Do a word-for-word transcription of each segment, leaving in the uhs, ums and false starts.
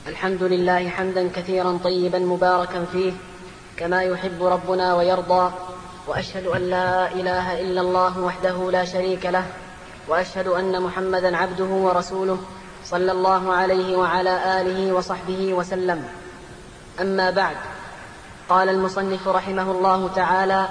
الحمد لله حمدا كثيرا طيبا مباركا فيه كما يحب ربنا ويرضى، وأشهد أن لا إله إلا الله وحده لا شريك له، وأشهد أن محمدا عبده ورسوله صلى الله عليه وعلى آله وصحبه وسلم. أما بعد، قال المصنف رحمه الله تعالى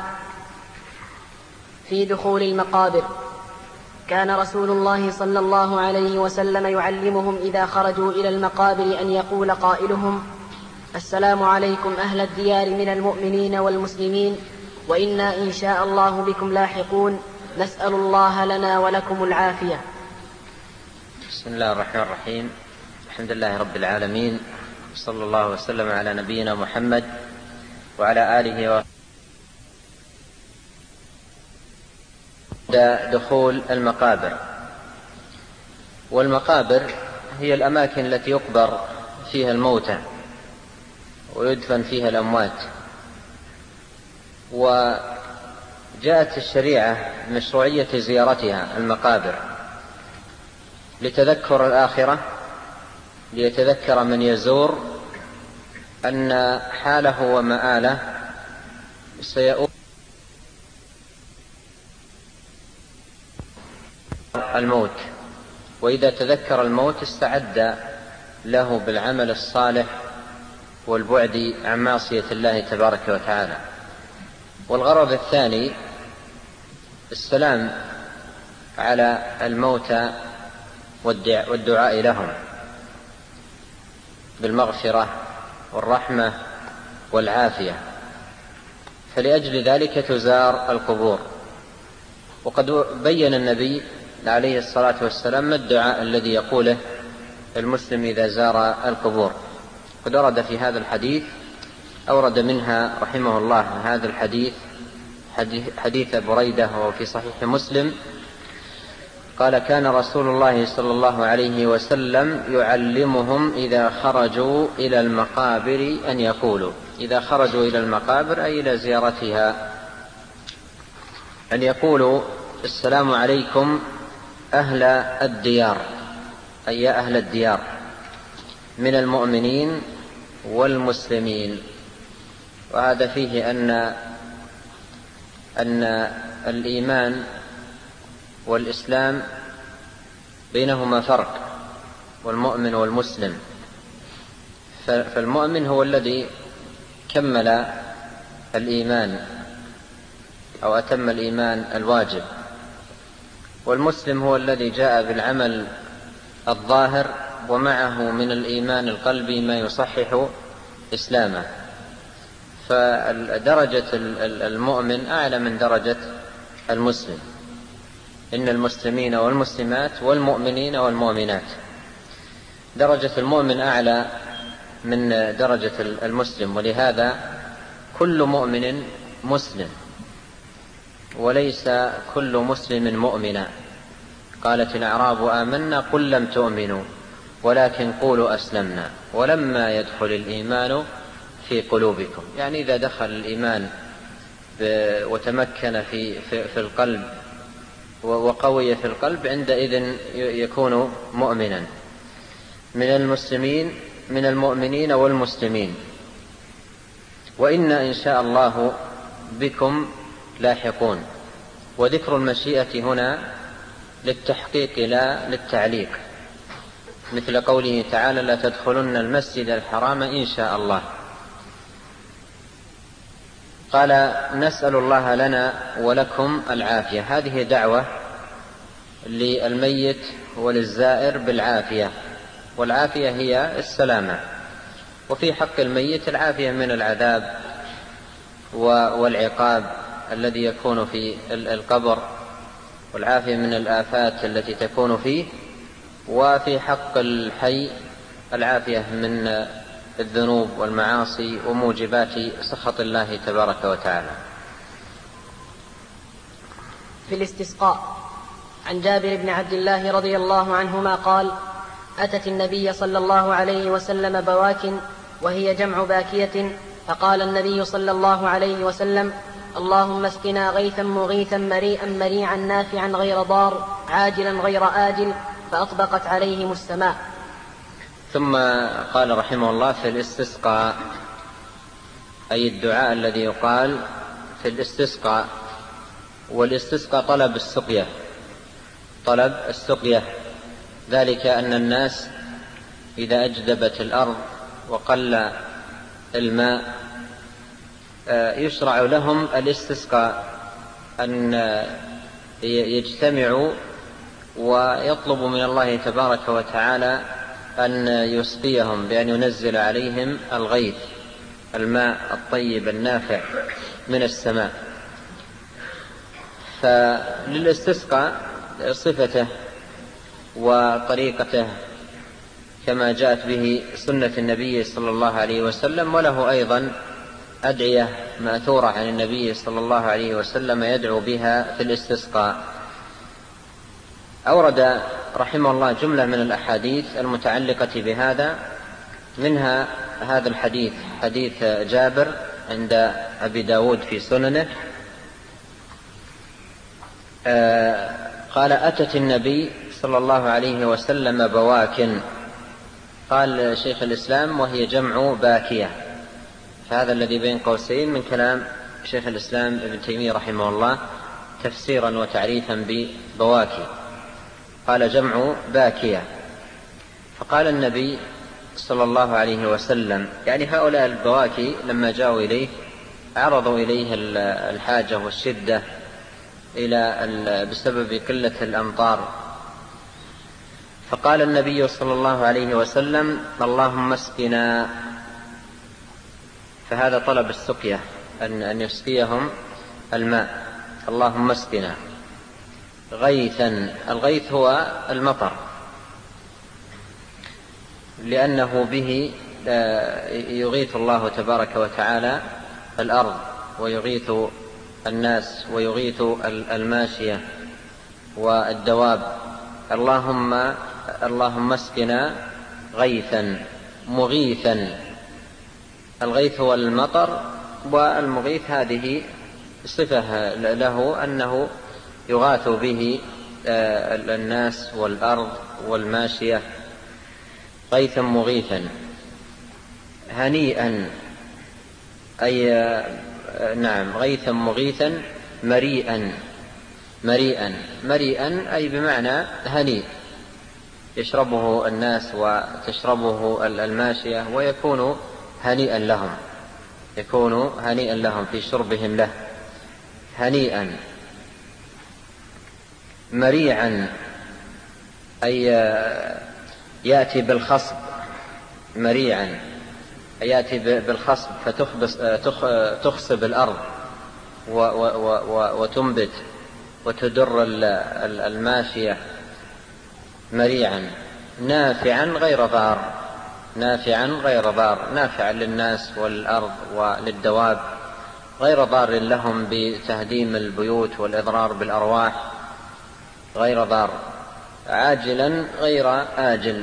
في دخول المقابر: كان رسول الله صلى الله عليه وسلم يعلمهم إذا خرجوا إلى المقابر أن يقول قائلهم: السلام عليكم أهل الديار من المؤمنين والمسلمين، وإنا إن شاء الله بكم لاحقون، نسأل الله لنا ولكم العافية. بسم الله الرحمن الرحيم. الحمد لله رب العالمين، صلى الله وسلم على نبينا محمد وعلى آله وصحبه. دخول المقابر. والمقابر هي الأماكن التي يقبر فيها الموتى ويدفن فيها الأموات، وجاءت الشريعة بمشروعية زيارتها المقابر لتذكر الآخرة، ليتذكر من يزور أن حاله ومآله سيؤول الموت، وإذا تذكر الموت استعد له بالعمل الصالح والبعد عن معصية الله تبارك وتعالى. والغرض الثاني السلام على الموتى والدعاء لهم بالمغفرة والرحمة والعافية، فلأجل ذلك تزار القبور. وقد بين النبي عليه الصلاة والسلام ما الدعاء الذي يقوله المسلم إذا زار القبور. قد ورد في هذا الحديث، أورد منها رحمه الله هذا الحديث حديث بريدة وهو في صحيح مسلم، قال: كان رسول الله صلى الله عليه وسلم يعلمهم إذا خرجوا إلى المقابر أن يقولوا، إذا خرجوا إلى المقابر أي إلى زيارتها، أن يقولوا: السلام عليكم أهل الديار، أي يا أهل الديار من المؤمنين والمسلمين. وهذا فيه أن أن الإيمان والإسلام بينهما فرق، والمؤمن والمسلم. فالمؤمن هو الذي كمل الإيمان أو أتم الإيمان الواجب، والمسلم هو الذي جاء بالعمل الظاهر ومعه من الإيمان القلبي ما يصحح إسلامه. فدرجة المؤمن أعلى من درجة المسلم. إن المسلمين والمسلمات والمؤمنين والمؤمنات، درجة المؤمن أعلى من درجة المسلم، ولهذا كل مؤمن مسلم وليس كل مسلم مؤمنا. قالت الأعراب آمنا قل لم تؤمنوا ولكن قولوا أسلمنا ولما يدخل الإيمان في قلوبكم، يعني إذا دخل الإيمان وتمكن في, في, في القلب وقوي في القلب، عندئذ يكون مؤمنا. من المسلمين من المؤمنين والمسلمين، وإنا إن شاء الله بكم لاحقون. وذكر المشيئة هنا للتحقيق لا للتعليق، مثل قوله تعالى: لا تدخلن المسجد الحرام إن شاء الله. قال: نسأل الله لنا ولكم العافية. هذه دعوة للميت وللزائر بالعافية، والعافية هي السلامة. وفي حق الميت العافية من العذاب والعقاب الذي يكون في القبر، والعافية من الآفات التي تكون فيه. وفي حق الحي العافية من الذنوب والمعاصي وموجبات سخط الله تبارك وتعالى. في الاستسقاء عن جابر بن عبد الله رضي الله عنهما قال: أتت النبي صلى الله عليه وسلم بواك وهي جمع باكية، فقال النبي صلى الله عليه وسلم: اللهم اسقنا غيثا مغيثا مريئا مريعا نافعا غير ضار عاجلا غير آجل، فأطبقت عليهم السماء. ثم قال رحمه الله: في الاستسقاء، أي الدعاء الذي يقال في الاستسقاء. والاستسقاء طلب السقية، طلب السقية، ذلك أن الناس إذا أجدبت الأرض وقل الماء يشرع لهم الاستسقاء، أن يجتمعوا ويطلبوا من الله تبارك وتعالى أن يسقيهم بأن ينزل عليهم الغيث، الماء الطيب النافع من السماء. فللاستسقاء صفته وطريقته كما جاءت به سنة النبي صلى الله عليه وسلم، وله أيضا أدعية مأثورة عن النبي صلى الله عليه وسلم يدعو بها في الاستسقاء. أورد رحمه الله جملة من الأحاديث المتعلقة بهذا، منها هذا الحديث، حديث جابر عند أبي داود في سننه، آه قال: أتت النبي صلى الله عليه وسلم بواكن. قال شيخ الإسلام: وهي جمع باكية. فهذا الذي بين قوسين من كلام شيخ الإسلام ابن تيمية رحمه الله تفسيرا وتعريفا ببواكي. قال: جمع باكية. فقال النبي صلى الله عليه وسلم، يعني هؤلاء البواكي لما جاءوا إليه عرضوا إليه الحاجة والشدة إلى بسبب قلة الأمطار، فقال النبي صلى الله عليه وسلم: اللهم اسقنا. فهذا طلب السقية، أن يسقيهم الماء. اللهم اسقنا غيثا. الغيث هو المطر، لأنه به يغيث الله تبارك وتعالى الأرض، ويغيث الناس، ويغيث الماشية والدواب. اللهم اللهم اسقنا غيثا مغيثا. الغيث هو المطر، والمغيث هذه صفة له أنه يغاث به الناس والأرض والماشية. غيثا مغيثا. هنيئا، أي نعم غيثا مغيثا. مريئا، مريئا مريئا أي بمعنى هنيء، يشربه الناس وتشربه الماشية، ويكون هنيئا لهم، يكون هنيئا لهم في شربهم له. هنيئا. مريعا أي يأتي بالخصب. مريعا يأتي بالخصب، فتخصب الأرض وتنبت وتدر الماشية. مريعا. نافعا غير ضار. نافعا غير ضار، نافعا للناس والأرض وللدواب، غير ضار لهم بتهديم البيوت والإضرار بالأرواح، غير ضار. عاجلا غير آجل.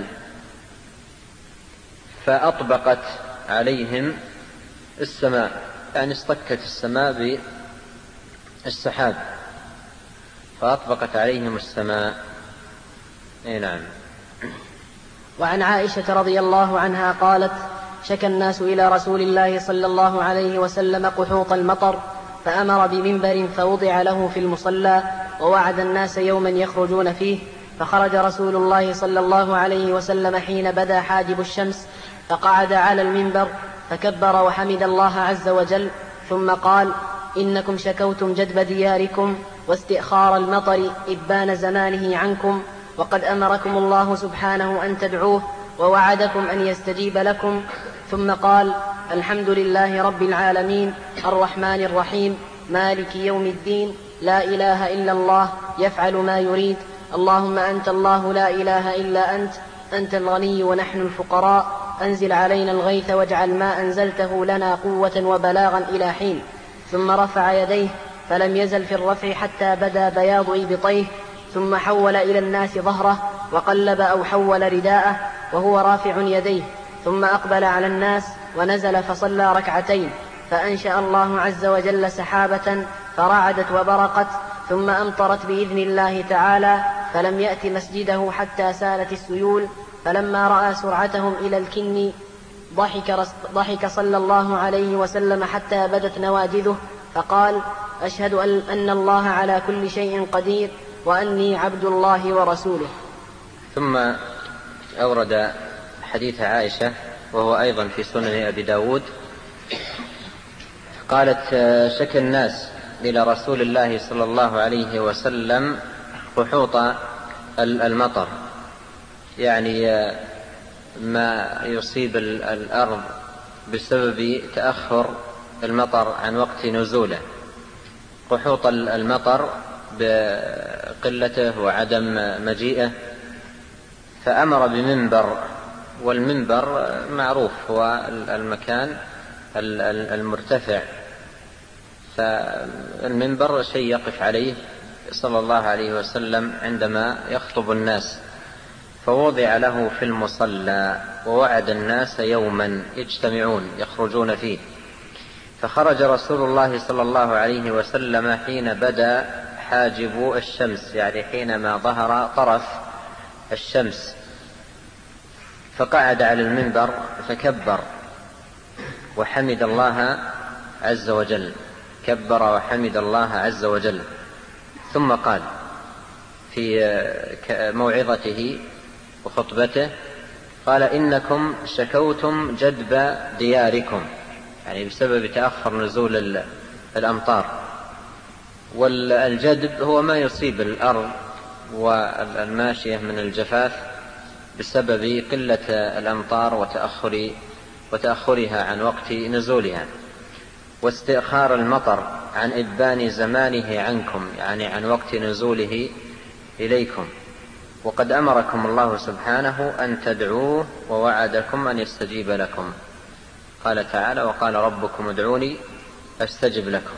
فأطبقت عليهم السماء، يعني اصطكت السماء بالسحاب، فأطبقت عليهم السماء. اي نعم. وعن عائشة رضي الله عنها قالت: شكى الناس إلى رسول الله صلى الله عليه وسلم قحوط المطر، فأمر بمنبر فوضع له في المصلى، ووعد الناس يوما يخرجون فيه، فخرج رسول الله صلى الله عليه وسلم حين بدا حاجب الشمس، فقعد على المنبر فكبر وحمد الله عز وجل، ثم قال: إنكم شكوتم جدب دياركم واستئخار المطر إبان زمانه عنكم، وقد أمركم الله سبحانه أن تدعوه، ووعدكم أن يستجيب لكم. ثم قال: الحمد لله رب العالمين الرحمن الرحيم مالك يوم الدين، لا إله إلا الله يفعل ما يريد، اللهم أنت الله لا إله إلا أنت، أنت الغني ونحن الفقراء، أنزل علينا الغيث واجعل ما أنزلته لنا قوة وبلاغا إلى حين. ثم رفع يديه فلم يزل في الرفع حتى بدا بياض إبطيه، ثم حول إلى الناس ظهره وقلب أو حول رداءه وهو رافع يديه، ثم أقبل على الناس ونزل فصلى ركعتين، فأنشأ الله عز وجل سحابة فرعدت وبرقت، ثم أمطرت بإذن الله تعالى، فلم يأت مسجده حتى سالت السيول، فلما رأى سرعتهم إلى الكن ضحك, ضحك صلى الله عليه وسلم حتى بدت نواجذه، فقال: أشهد أن الله على كل شيء قدير وأني عبد الله ورسوله. ثم أورد حديث عائشة وهو أيضا في سنن أبي داود، قالت: شكى الناس إلى رسول الله صلى الله عليه وسلم قحوط المطر، يعني ما يصيب الأرض بسبب تأخر المطر عن وقت نزوله، قحوط المطر بقلته وعدم مجيئه، فأمر بمنبر، والمنبر معروف هو المكان المرتفع، فالمنبر شيء يقف عليه صلى الله عليه وسلم عندما يخطب الناس، فوضع له في المصلى ووعد الناس يوما يجتمعون يخرجون فيه، فخرج رسول الله صلى الله عليه وسلم حين بدا حاجب الشمس، يعني حينما ظهر طرف الشمس، فقعد على المنبر فكبر وحمد الله عز وجل، كبر وحمد الله عز وجل، ثم قال في موعظته وخطبته، قال: إنكم شكوتم جدب دياركم، يعني بسبب تأخر نزول الأمطار، والجدب هو ما يصيب الأرض والماشية من الجفاف بسبب قلة الأمطار وتأخر وتأخرها عن وقت نزولها، واستئخار المطر عن إبان زمانه عنكم، يعني عن وقت نزوله إليكم، وقد أمركم الله سبحانه أن تدعوه ووعدكم أن يستجيب لكم، قال تعالى: وقال ربكم ادعوني أستجب لكم.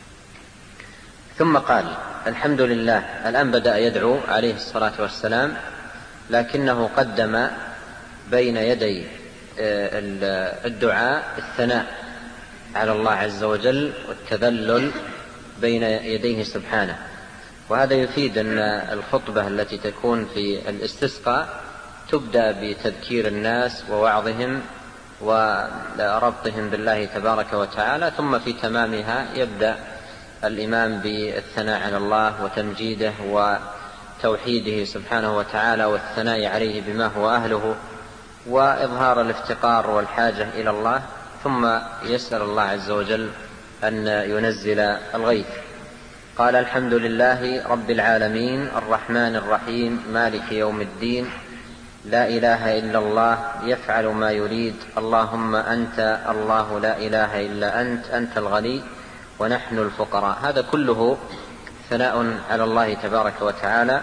ثم قال: الحمد لله. الآن بدأ يدعو عليه الصلاة والسلام، لكنه قدم بين يدي الدعاء الثناء على الله عز وجل والتذلل بين يديه سبحانه، وهذا يفيد أن الخطبة التي تكون في الاستسقاء تبدأ بتذكير الناس ووعظهم وربطهم بالله تبارك وتعالى، ثم في تمامها يبدأ الإمام بالثناء على الله وتمجيده وتوحيده سبحانه وتعالى والثناء عليه بما هو أهله وإظهار الافتقار والحاجة إلى الله، ثم يسأل الله عز وجل أن ينزل الغيث. قال: الحمد لله رب العالمين الرحمن الرحيم مالك يوم الدين، لا إله إلا الله يفعل ما يريد، اللهم أنت الله لا إله إلا أنت، أنت الغني ونحن الفقراء. هذا كله ثناء على الله تبارك وتعالى،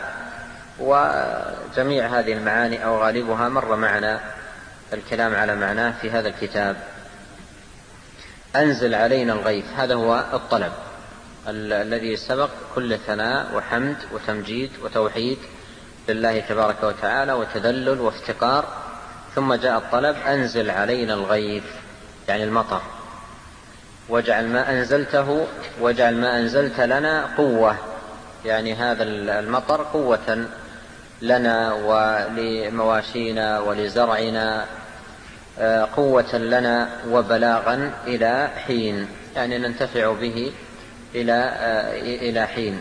وجميع هذه المعاني أو غالبها مر معنا الكلام على معناه في هذا الكتاب. أنزل علينا الغيث، هذا هو الطلب الذي سبق كل ثناء وحمد وتمجيد وتوحيد لله تبارك وتعالى وتذلل وافتقار، ثم جاء الطلب: أنزل علينا الغيث، يعني المطر، واجعل ما أنزلته واجعل ما أنزلت لنا قوة، يعني هذا المطر قوة لنا ولمواشينا ولزرعنا، قوة لنا وبلاغا إلى حين، يعني ننتفع به إلى إلى حين.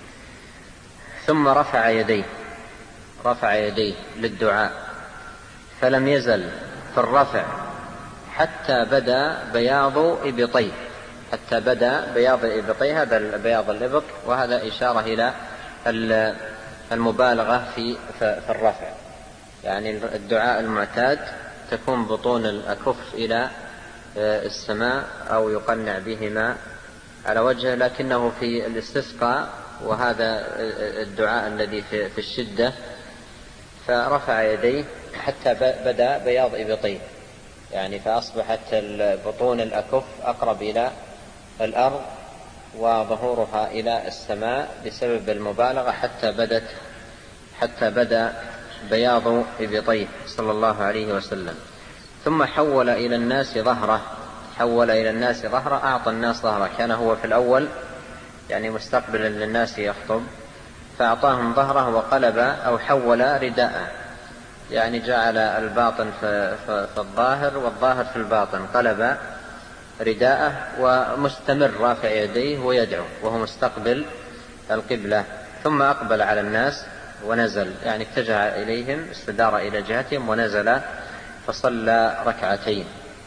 ثم رفع يديه رفع يديه للدعاء، فلم يزل في الرفع حتى بدا بياض إبطيه، حتى بدا بياض إبطيه، هذا بياض الإبط، وهذا إشارة إلى المبالغة في في الرفع، يعني الدعاء المعتاد تكون بطون الأكف إلى السماء أو يقنع بهما على وجهه، لكنه في الاستسقاء وهذا الدعاء الذي في الشدة فرفع يديه حتى بدا بياض إبطيه، يعني فأصبحت بطون الأكف أقرب إلى الأرض وظهورها إلى السماء بسبب المبالغة، حتى بدت حتى بدا بياض إبطيه صلى الله عليه وسلم. ثم حول إلى الناس ظهره حول إلى الناس ظهره أعطى الناس ظهره، كان هو في الأول يعني مستقبلا للناس يخطب، فأعطاهم ظهره وقلب أو حول رداءه، يعني جعل الباطن في الظاهر والظاهر في الباطن، قلب رداءه ومستمر رافع يديه ويدعو وهو مستقبل القبلة، ثم أقبل على الناس ونزل، يعني اتجه إليهم، استدار إلى جهتهم ونزل فصلى ركعتين.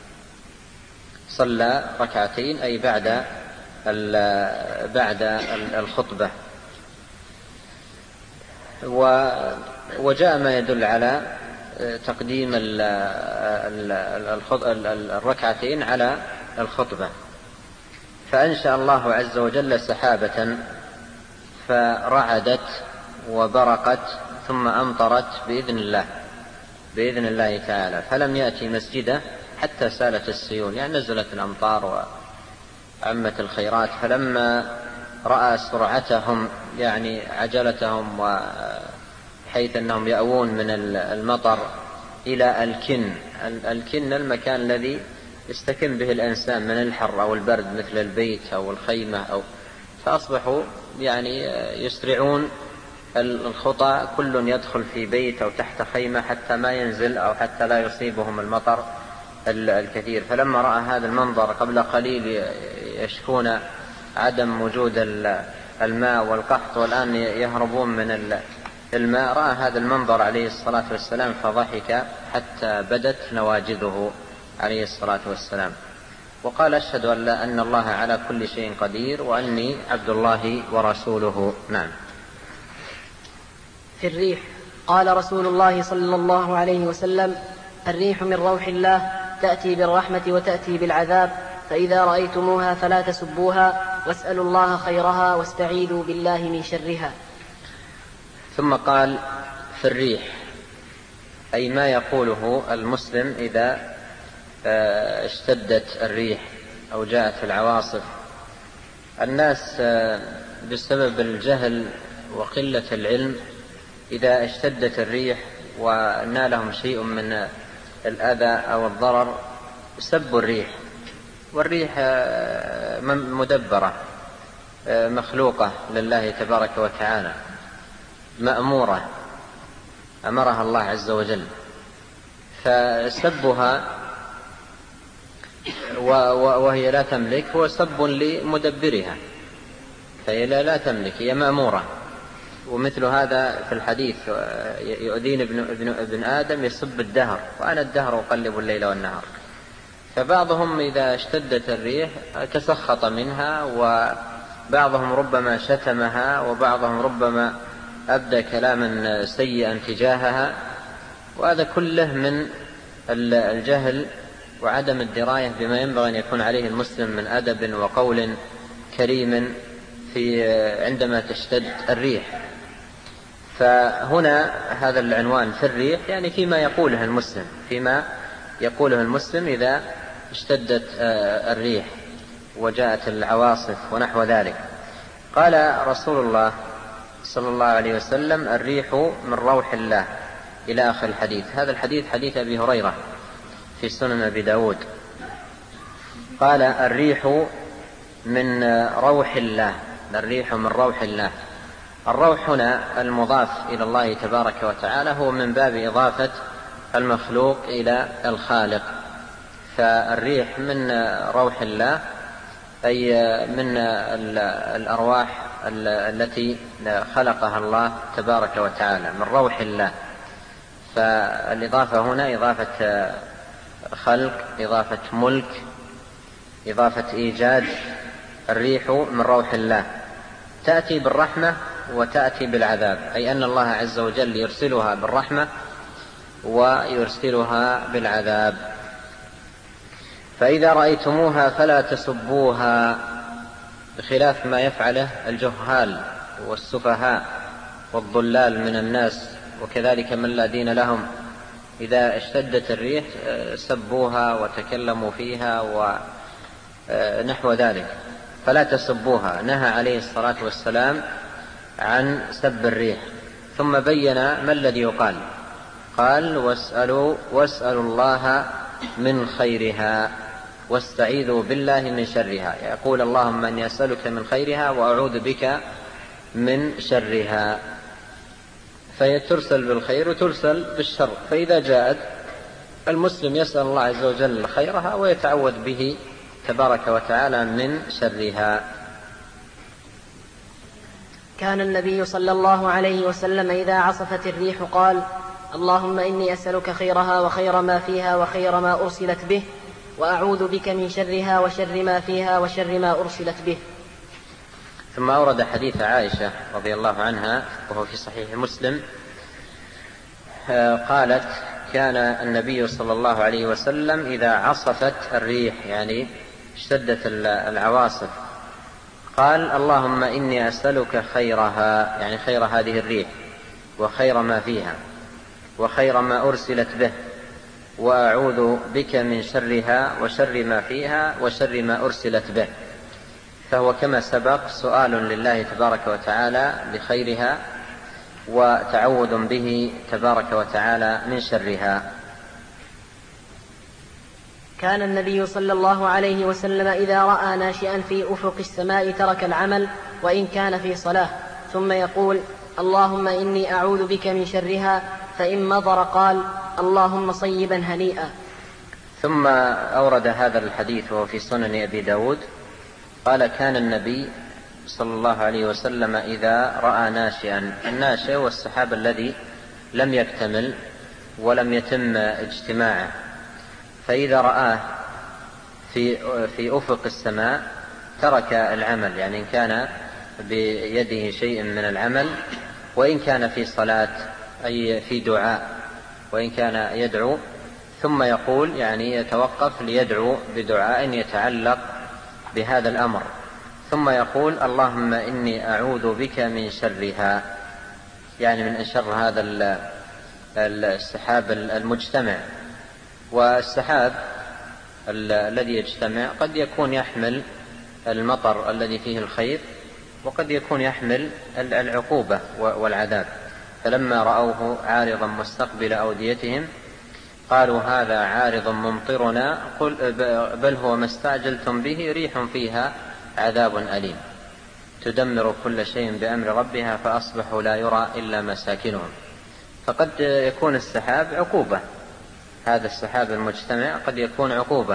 صلى ركعتين أي بعد بعد الخطبة. وجاء ما يدل على تقديم الركعتين على الخطبة. فأنشأ الله عز وجل سحابة فرعدت وبرقت ثم أمطرت بإذن الله بإذن الله تعالى، فلم يأتي مسجده حتى سالت السيول، يعني نزلت الأمطار وعمت الخيرات. فلما رأى سرعتهم، يعني عجلتهم، وحيث أنهم يأوون من المطر إلى الكن، الكن المكان الذي يستكن به الإنسان من الحر أو البرد مثل البيت أو الخيمة، أو فأصبحوا يعني يسرعون الخطى، كل يدخل في بيت أو تحت خيمة حتى ما ينزل أو حتى لا يصيبهم المطر الكثير. فلما رأى هذا المنظر، قبل قليل يشكون عدم وجود الماء والقحط والآن يهربون من الماء، رأى هذا المنظر عليه الصلاة والسلام فضحك حتى بدت نواجذه عليه الصلاة والسلام، وقال: أشهد أن لا أن الله على كل شيء قدير وأني عبد الله ورسوله. نعم. في الريح قال رسول الله صلى الله عليه وسلم: الريح من روح الله تأتي بالرحمة وتأتي بالعذاب، فإذا رأيتموها فلا تسبوها واسألوا الله خيرها واستعيذوا بالله من شرها. ثم قال: في الريح، أي ما يقوله المسلم إذا اشتدت الريح أو جاءت العواصف. الناس بسبب الجهل وقلة العلم إذا اشتدت الريح ونالهم شيء من الأذى أو الضرر سبوا الريح، والريح مدبرة مخلوقة لله تبارك وتعالى، مأمورة، أمرها الله عز وجل، فسبها وهي لا تملك هو سب لمدبرها، فهي لا تملك، هي مأمورة. ومثل هذا في الحديث: يؤذين ابن, ابن, ابن آدم يسب الدهر وأنا الدهر أقلب الليل والنهار. فبعضهم إذا اشتدت الريح تسخط منها، وبعضهم ربما شتمها، وبعضهم ربما أبدى كلاما سيئا تجاهها، وهذا كله من الجهل وعدم الدراية بما ينبغي أن يكون عليه المسلم من أدب وقول كريم في عندما تشتد الريح. فهنا هذا العنوان في الريح يعني فيما يقوله المسلم فيما يقوله المسلم إذا اشتدت الريح وجاءت العواصف ونحو ذلك. قال رسول الله صلى الله عليه وسلم: الريح من روح الله، إلى آخر الحديث. هذا الحديث حديث أبي هريرة في سنن أبي داود. قال: الريح من روح الله، الريح من روح الله. الروح هنا المضاف إلى الله تبارك وتعالى هو من باب إضافة المخلوق إلى الخالق، فالريح من روح الله أي من الأرواح التي خلقها الله تبارك وتعالى، من روح الله. فالإضافة هنا إضافة خلق، إضافة ملك، إضافة إيجاد. الريح من روح الله تأتي بالرحمة وتأتي بالعذاب، أي أن الله عز وجل يرسلها بالرحمة ويرسلها بالعذاب. فإذا رأيتموها فلا تسبوها، بخلاف ما يفعله الجهال والسفهاء والضلال من الناس، وكذلك من لا دين لهم، إذا اشتدت الريح سبوها وتكلموا فيها ونحو ذلك. فلا تسبوها، نهى عليه الصلاة والسلام عن سب الريح. ثم بين ما الذي يقال، قال: واسألوا, واسألوا الله من خيرها واستعيذوا بالله من شرها. يقول: اللهم أني أسألك من خيرها وأعوذ بك من شرها. فهي ترسل بالخير وترسل بالشر، فإذا جاءت المسلم يسأل الله عز وجل خيرها ويتعوذ به تبارك وتعالى من شرها. كان النبي صلى الله عليه وسلم إذا عصفت الريح قال: اللهم إني أسألك خيرها وخير ما فيها وخير ما أرسلت به، وأعوذ بك من شرها وشر ما فيها وشر ما أرسلت به. ثم أورد حديث عائشة رضي الله عنها وهو في صحيح مسلم، قالت: كان النبي صلى الله عليه وسلم إذا عصفت الريح، يعني اشتدت العواصف، قال: اللهم إني أسألك خيرها، يعني خير هذه الريح وخير ما فيها وخير ما أرسلت به، وأعوذ بك من شرها وشر ما فيها وشر ما أرسلت به. فهو كما سبق سؤال لله تبارك وتعالى بخيرها وتعوذ به تبارك وتعالى من شرها. كان النبي صلى الله عليه وسلم إذا رأى ناشئا في أفق السماء ترك العمل وإن كان في صلاة، ثم يقول: اللهم إني أعوذ بك من شرها، فإن مطر قال: اللهم صيبا هنيئا. ثم أورد هذا الحديث وهو في سنن أبي داود، قال: كان النبي صلى الله عليه وسلم إذا رأى ناشئا، الناشئ هو السحاب الذي لم يكتمل ولم يتم اجتماعه، فإذا رآه في, في أفق السماء ترك العمل، يعني إن كان بيده شيء من العمل وإن كان في صلاة أي في دعاء، وإن كان يدعو ثم يقول، يعني يتوقف ليدعو بدعاء يتعلق بهذا الأمر، ثم يقول: اللهم إني أعوذ بك من شرها، يعني من شر هذا السحاب المجتمع. والسحاب الذي يجتمع قد يكون يحمل المطر الذي فيه الخير، وقد يكون يحمل العقوبة والعذاب. فلما رأوه عارضا مستقبل أوديتهم قالوا: هذا عارض ممطرنا بل هو ما استعجلتم به ريح فيها عذاب أليم تدمر كل شيء بأمر ربها فأصبحوا لا يرى إلا مساكنهم. فقد يكون السحاب عقوبة، هذا السحاب المجتمع قد يكون عقوبة،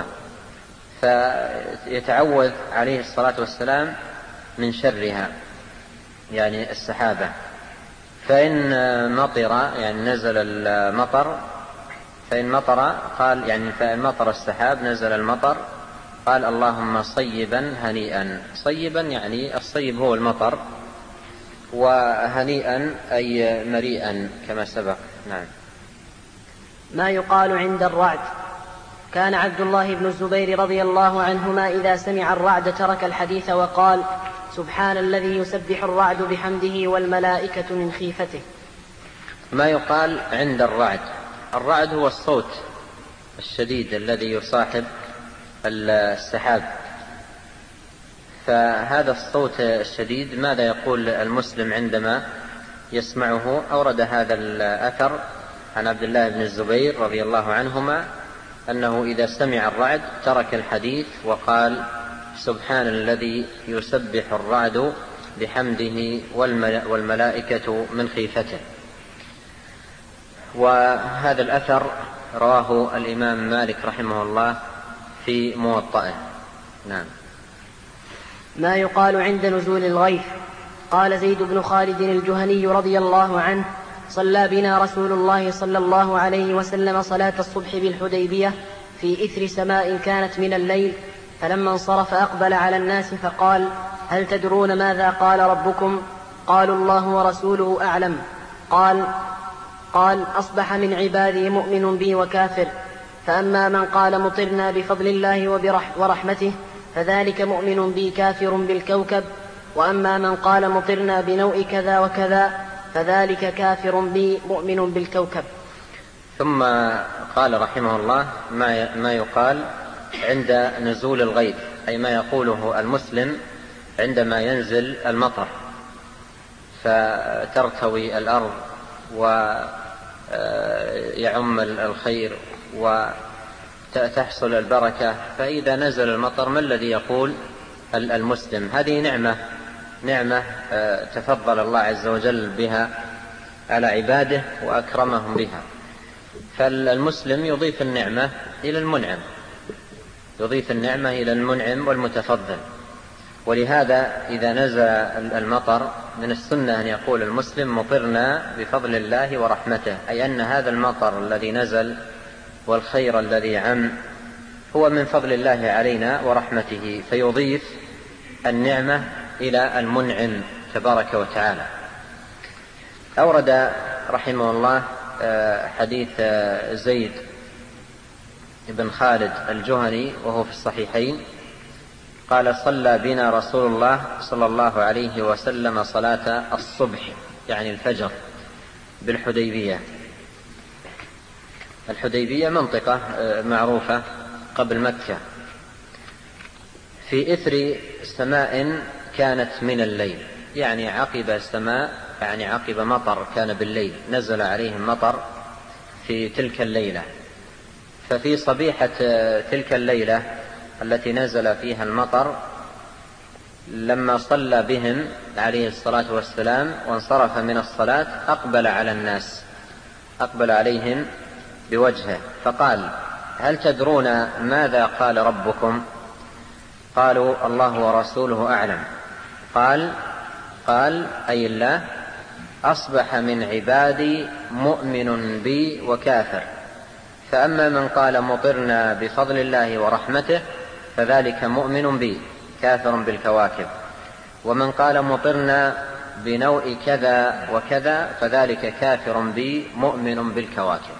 فيتعوذ عليه الصلاة والسلام من شرها، يعني السحابة. فإن مطر، يعني نزل المطر، فإن مطر قال، يعني فإن مطر السحاب نزل المطر قال: اللهم صيبا هنيئا. صيبا يعني الصيب هو المطر، وهنيئا أي مريئا كما سبق. نعم. ما يقال عند الرعد. كان عبد الله بن الزبير رضي الله عنهما إذا سمع الرعد ترك الحديث وقال: سبحان الذي يسبح الرعد بحمده والملائكة من خيفته. ما يقال عند الرعد. الرعد هو الصوت الشديد الذي يصاحب السحاب، فهذا الصوت الشديد ماذا يقول المسلم عندما يسمعه؟ أورد هذا الأثر عن عبد الله بن الزبير رضي الله عنهما أنه إذا سمع الرعد ترك الحديث وقال: سبحان الذي يسبح الرعد بحمده والملائكة من خيفته. وهذا الأثر رواه الإمام مالك رحمه الله في موطئه. نعم. ما يقال عند نزول الغيث. قال زيد بن خالد الجهني رضي الله عنه: صلى بنا رسول الله صلى الله عليه وسلم صلاة الصبح بالحديبية في إثر سماء كانت من الليل، فلما انصرف أقبل على الناس فقال: هل تدرون ماذا قال ربكم؟ قالوا: الله ورسوله أعلم. قال قال أصبح من عبادي مؤمن بي وكافر، فأما من قال مطرنا بفضل الله ورحمته فذلك مؤمن بي كافر بالكوكب، وأما من قال مطرنا بنوء كذا وكذا فذلك كافر بي مؤمن بالكوكب. ثم قال رحمه الله ما يقال عند نزول الغيث، أي ما يقوله المسلم عندما ينزل المطر فترتوي الأرض ويعم الخير وتحصل البركة. فإذا نزل المطر ما الذي يقول المسلم؟ هذه نعمة نعمة تفضل الله عز وجل بها على عباده وأكرمهم بها. فالمسلم يضيف النعمة إلى المنعم، يضيف النعمة إلى المنعم والمتفضل. ولهذا إذا نزل المطر من السنة أن يقول المسلم مطرنا بفضل الله ورحمته، أي أن هذا المطر الذي نزل والخير الذي عم هو من فضل الله علينا ورحمته، فيضيف النعمة إلى المنعم تبارك وتعالى. أورد رحمه الله حديث زيد بن خالد الجهني وهو في الصحيحين قال: صلى بنا رسول الله صلى الله عليه وسلم صلاة الصبح، يعني الفجر، بالحديبية. الحديبية منطقة معروفة قبل مكة، في إثر سماء كانت من الليل، يعني عقب سماء، يعني عقب مطر كان بالليل، نزل عليهم مطر في تلك الليلة. ففي صبيحة تلك الليلة التي نزل فيها المطر، لما صلى بهم عليه الصلاة والسلام وانصرف من الصلاة أقبل على الناس، أقبل عليهم بوجهه، فقال: هل تدرون ماذا قال ربكم؟ قالوا: الله ورسوله أعلم. قال قال أي الله: أصبح من عبادي مؤمن بي وكافر، فأما من قال مطرنا بفضل الله ورحمته فذلك مؤمن بي كافر بالكواكب، ومن قال مطرنا بنوء كذا وكذا فذلك كافر بي مؤمن بالكواكب.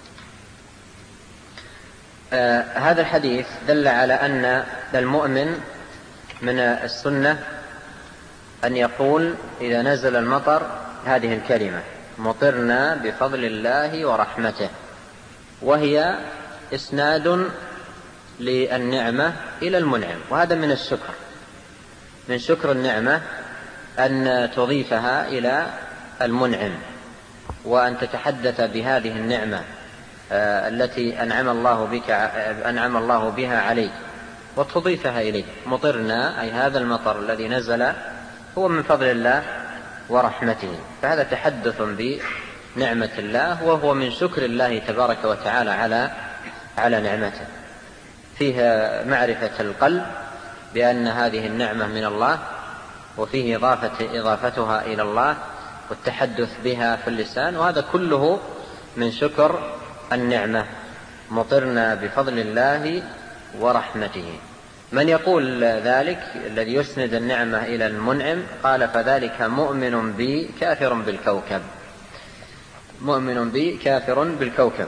آه هذا الحديث دل على أن المؤمن من السنة أن يقول إذا نزل المطر هذه الكلمة: مطرنا بفضل الله ورحمته، وهي إسناد للنعمة إلى المنعم. وهذا من الشكر، من شكر النعمة أن تضيفها إلى المنعم، وأن تتحدث بهذه النعمة التي أنعم الله بك أنعم الله بها عليك وتضيفها إليه. مطرنا أي هذا المطر الذي نزل هو من فضل الله ورحمته، فهذا تحدث بنعمة الله، وهو من شكر الله تبارك وتعالى على على نعمته. فيها معرفة القلب بأن هذه النعمة من الله، وفيه إضافة إضافتها إلى الله والتحدث بها في اللسان، وهذا كله من شكر النعمة. مطرنا بفضل الله ورحمته. من يقول ذلك الذي يسند النعمة إلى المنعم قال: فذلك مؤمن بي كافر بالكوكب، مؤمن بي كافر بالكوكب.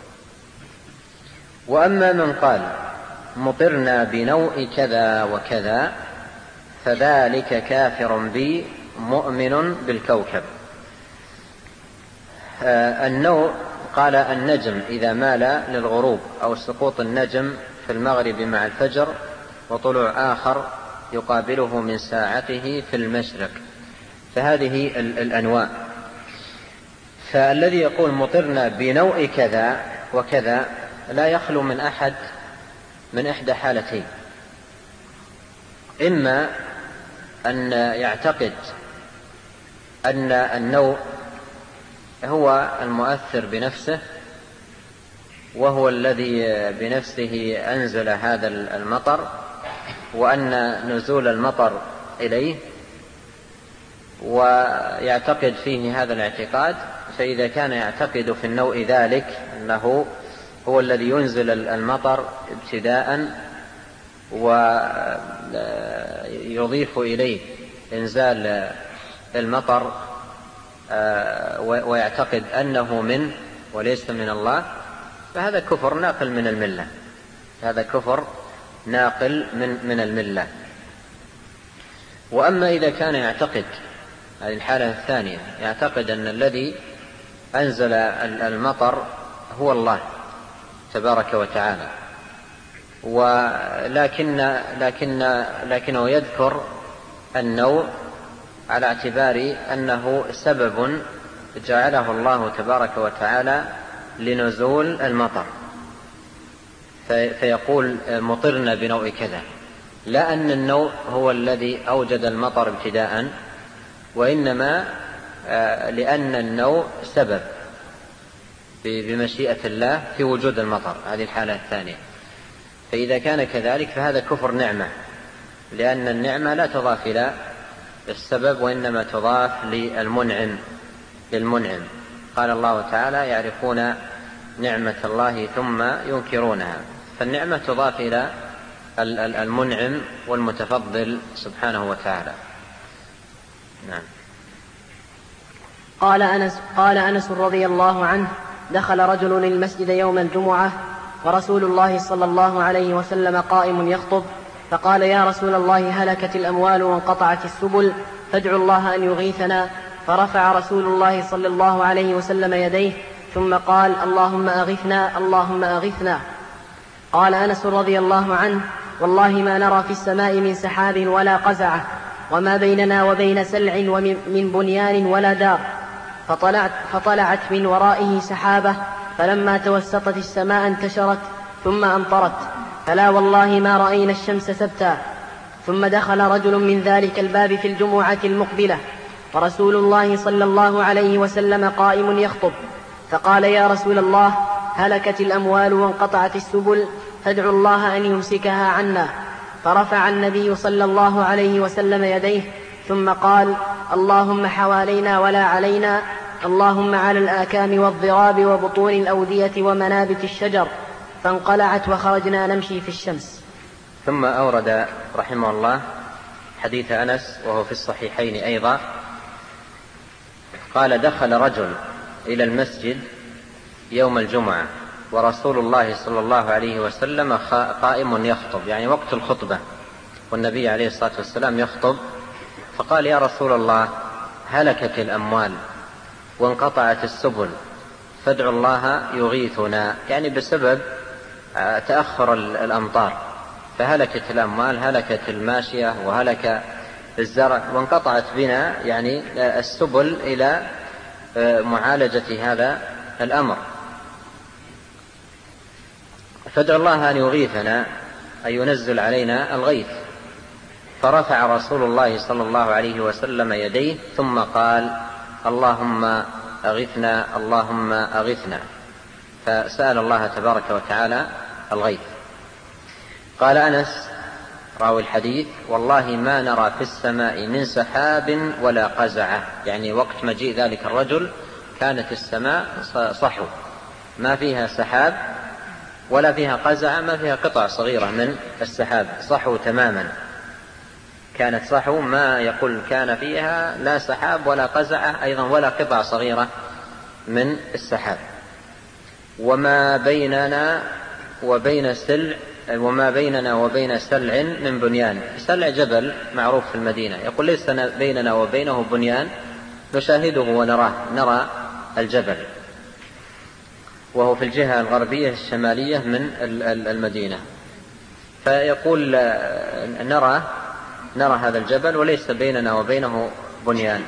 وأما من قال مطرنا بنوء كذا وكذا فذلك كافر بي مؤمن بالكوكب. آه النوء قال النجم إذا مال للغروب، أو سقوط النجم في المغرب مع الفجر وطلوع آخر يقابله من ساعته في المشرق، فهذه الأنواع. فالذي يقول مطرنا بنوء كذا وكذا لا يخلو من أحد من إحدى حالتين: إما أن يعتقد أن النوء هو المؤثر بنفسه، وهو الذي بنفسه أنزل هذا المطر، وأن نزول المطر إليه، ويعتقد فيه هذا الاعتقاد. فإذا كان يعتقد في النوء ذلك أنه هو الذي ينزل المطر ابتداء ويضيف إليه إنزال المطر، ويعتقد أنه منه وليس من الله، فهذا كفر ناقل من الملة، هذا كفر ناقل من من الملة. وأما إذا كان يعتقد، هذه الحالة الثانية، يعتقد أن الذي أنزل المطر هو الله تبارك وتعالى، ولكن لكن لكنه يذكر النوء على اعتبار أنه سبب جعله الله تبارك وتعالى لنزول المطر، فيقول مطرنا بنوء كذا، لا أن النوء هو الذي أوجد المطر ابتداء، وإنما لأن النوء سبب بمشيئة الله في وجود المطر، هذه الحالة الثانية. فإذا كان كذلك فهذا كفر نعمة، لأن النعمة لا تضاف إلى السبب وإنما تضاف للمنعم للمنعم قال الله تعالى: يعرفون نعمة الله ثم ينكرونها. فالنعمة تضاف إلى المنعم والمتفضل سبحانه وتعالى. نعم. قال أنس, قال أنس رضي الله عنه: دخل رجل المسجد يوم الجمعة ورسول الله صلى الله عليه وسلم قائم يخطب، فقال: يا رسول الله، هلكت الأموال وانقطعت السبل، فادعوا الله أن يغيثنا. فرفع رسول الله صلى الله عليه وسلم يديه ثم قال: اللهم أغثنا، اللهم أغثنا. قال أنس رضي الله عنه: والله ما نرى في السماء من سحاب ولا قزعة، وما بيننا وبين سلع ومن بنيان ولا دار. فطلعت, فطلعت من ورائه سحابة، فلما توسطت السماء انتشرت ثم أمطرت، فلا والله ما رأينا الشمس سبتا. ثم دخل رجل من ذلك الباب في الجمعة المقبلة ورسول الله صلى الله عليه وسلم قائم يخطب، فقال: يا رسول الله، هلكت الأموال وانقطعت السبل، فادعوا الله أن يمسكها عنا. فرفع النبي صلى الله عليه وسلم يديه ثم قال: اللهم حوالينا ولا علينا، اللهم على الآكام والضراب وبطون الأودية ومنابت الشجر. فانقلعت وخرجنا نمشي في الشمس. ثم أورد رحمه الله حديث أنس وهو في الصحيحين أيضا، قال: دخل رجل إلى المسجد يوم الجمعة ورسول الله صلى الله عليه وسلم قائم يخطب، يعني وقت الخطبة والنبي عليه الصلاة والسلام يخطب، فقال: يا رسول الله، هلكت الأموال وانقطعت السبل، فادعوا الله يغيثنا، يعني بسبب تأخر الأمطار، فهلكت الأموال، هلكت الماشية وهلك الزرع، وانقطعت بنا يعني السبل إلى معالجة هذا الأمر، فادعوا الله أن يغيثنا، أن ينزل علينا الغيث. فرفع رسول الله صلى الله عليه وسلم يديه ثم قال: اللهم أغثنا، اللهم أغثنا، فسأل الله تبارك وتعالى الغيث. قال أنس راوي الحديث: والله ما نرى في السماء من سحاب ولا قزعة، يعني وقت مجيء ذلك الرجل كانت السماء صحو، ما فيها سحاب ولا فيها قزعة، ما فيها قطع صغيرة من السحاب، صحو تماما، كانت صحو، ما يقول كان فيها لا سحاب ولا قزعة أيضا ولا قطع صغيرة من السحاب. وما بيننا وبين سلع وما بيننا وبين سلع من بنيان. سلع جبل معروف في المدينة، يقول: ليس بيننا وبينه بنيان نشاهده ونراه، نرى الجبل، وهو في الجهة الغربية الشمالية من المدينة، فيقول: نرى نرى هذا الجبل وليس بيننا وبينه بنيان.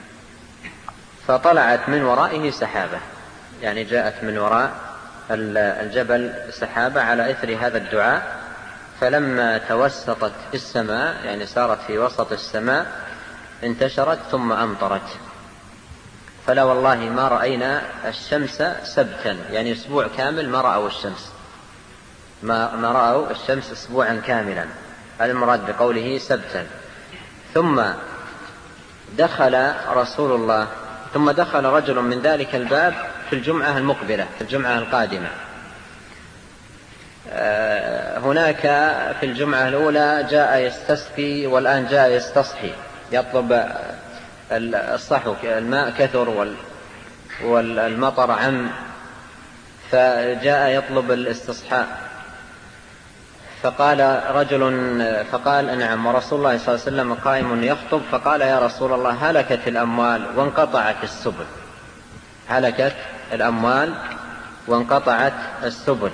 فطلعت من ورائه سحابة، يعني جاءت من وراء الجبل سحابة على إثر هذا الدعاء، فلما توسطت السماء، يعني صارت في وسط السماء، انتشرت ثم أمطرت، فلا والله ما رأينا الشمس سبتا، يعني أسبوع كامل ما رأوا الشمس، ما, ما رأوا الشمس أسبوعا كاملا، هذا المراد بقوله سبتا. ثم دخل رسول الله ثم دخل رجل من ذلك الباب في الجمعة المقبلة، في الجمعة القادمة. هناك في الجمعة الأولى جاء يستسقي والآن جاء يستصحي، يطلب الصحو، الماء كثر والمطر عم، فجاء يطلب الاستصحاء، فقال رجل فقال: نعم. ورسول الله صلى الله عليه وسلم قائم يخطب، فقال: يا رسول الله، هلكت الأموال وانقطعت السبل، هلكت الأموال وانقطعت السبل،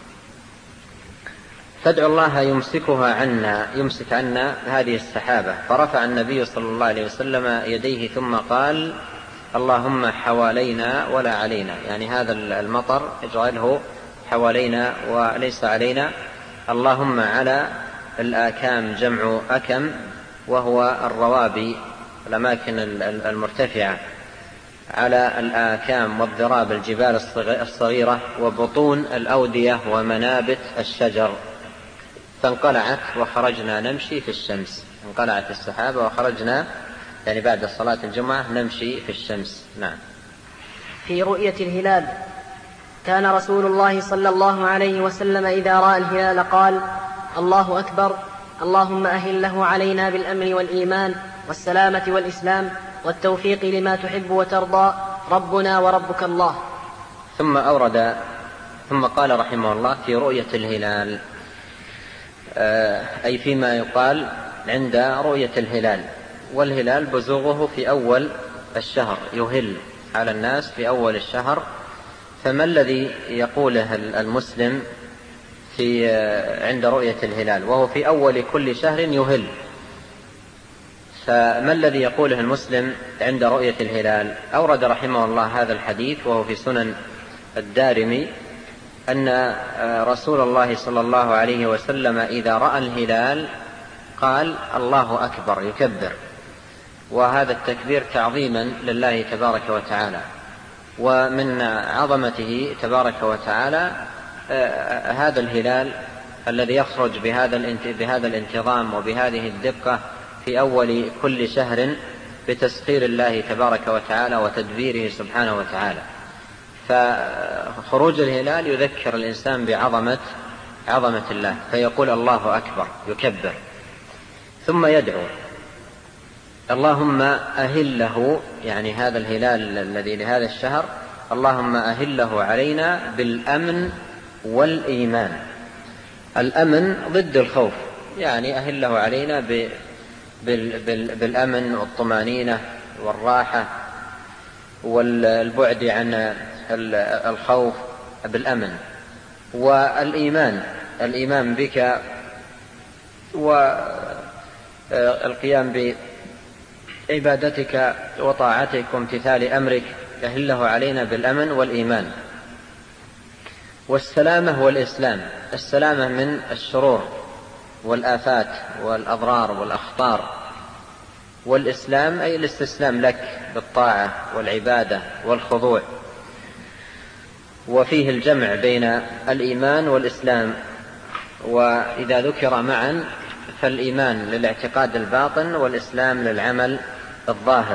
فادعوا الله يمسكها عنا، يمسك عنا هذه السحابة. فرفع النبي صلى الله عليه وسلم يديه ثم قال: اللهم حوالينا ولا علينا، يعني هذا المطر اجعله حوالينا وليس علينا، اللهم على الآكام، جمع أكم، وهو الروابي، الأماكن المرتفعة، على الآكام والضراب الجبال الصغيرة وبطون الأودية ومنابت الشجر، فانقلعت وخرجنا نمشي في الشمس. انقلعت السحابة وخرجنا يعني بعد صلاة الجمعة نمشي في الشمس. نعم. في رؤية الهلال: كان رسول الله صلى الله عليه وسلم إذا رأى الهلال قال: الله أكبر، اللهم أهله علينا بالأمن والإيمان والسلامة والإسلام والتوفيق لما تحب وترضى، ربنا وربك الله. ثم أورد ثم قال رحمه الله: في رؤية الهلال، أي فيما يقال عند رؤية الهلال. والهلال بزوغه في أول الشهر، يهل على الناس في أول الشهر. فما الذي يقوله المسلم في عند رؤية الهلال وهو في أول كل شهر يهل؟ فما الذي يقوله المسلم عند رؤية الهلال؟ أورد رحمه الله هذا الحديث وهو في سنن الدارمي، أن رسول الله صلى الله عليه وسلم إذا رأى الهلال قال: الله أكبر، يكبر. وهذا التكبير تعظيما لله تبارك وتعالى. ومن عظمته تبارك وتعالى هذا الهلال الذي يخرج بهذا الانتظام وبهذه الدقة في أول كل شهر بتسخير الله تبارك وتعالى وتدبيره سبحانه وتعالى. فخروج الهلال يذكر الإنسان بعظمة عظمة الله، فيقول: الله أكبر، يكبر. ثم يدعو: اللهم أهله، يعني هذا الهلال الذي لهذا الشهر، اللهم أهله علينا بالأمن والإيمان. الأمن ضد الخوف، يعني أهله علينا بالأمن والطمأنينة والراحة والبعد عن الخوف بالأمن. والإيمان، الإيمان بك والقيام بعبادتك وطاعتك وامتثال أمرك، أهله علينا بالأمن والإيمان. والسلامة والإسلام، السلامة من الشرور والآفات والأضرار والأخطار. والإسلام أي الاستسلام لك بالطاعة والعبادة والخضوع. وفيه الجمع بين الإيمان والإسلام، وإذا ذكر معا فالإيمان للاعتقاد الباطن والإسلام للعمل الظاهر.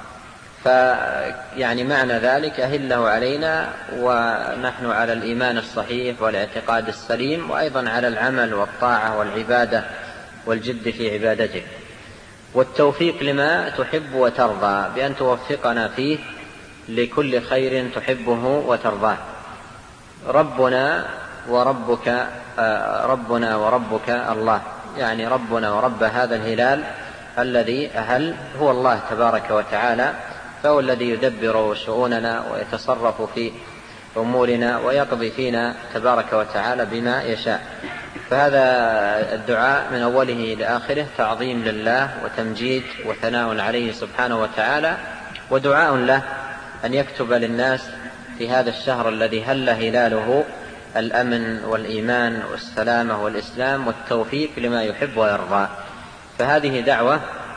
فيعني معنى ذلك أهله علينا ونحن على الإيمان الصحيح والاعتقاد السليم، وأيضا على العمل والطاعة والعبادة والجد في عبادتك. والتوفيق لما تحب وترضى، بأن توفقنا فيه لكل خير تحبه وترضاه. ربنا وربك ربنا وربك الله، يعني ربنا ورب هذا الهلال الذي أهل هو الله تبارك وتعالى، فهو الذي يدبر شؤوننا ويتصرف في أمورنا ويقضي فينا تبارك وتعالى بما يشاء. فهذا الدعاء من أوله لآخره تعظيم لله وتمجيد وثناء عليه سبحانه وتعالى، ودعاء له أن يكتب للناس في هذا الشهر الذي هل هلاله الأمن والإيمان والسلامة والإسلام والتوفيق لما يحب ويرضى. فهذه دعوة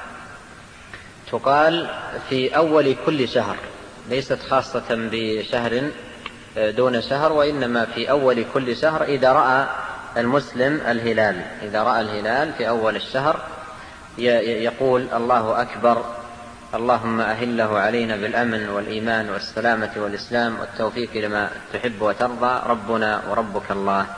تقال في أول كل شهر، ليست خاصة بشهر دون شهر، وإنما في أول كل شهر إذا رأى المسلم الهلال، إذا رأى الهلال في أول الشهر يقول: الله أكبر، اللهم أهله علينا بالأمن والإيمان والسلامة والإسلام والتوفيق لما تحب وترضى، ربنا وربك الله.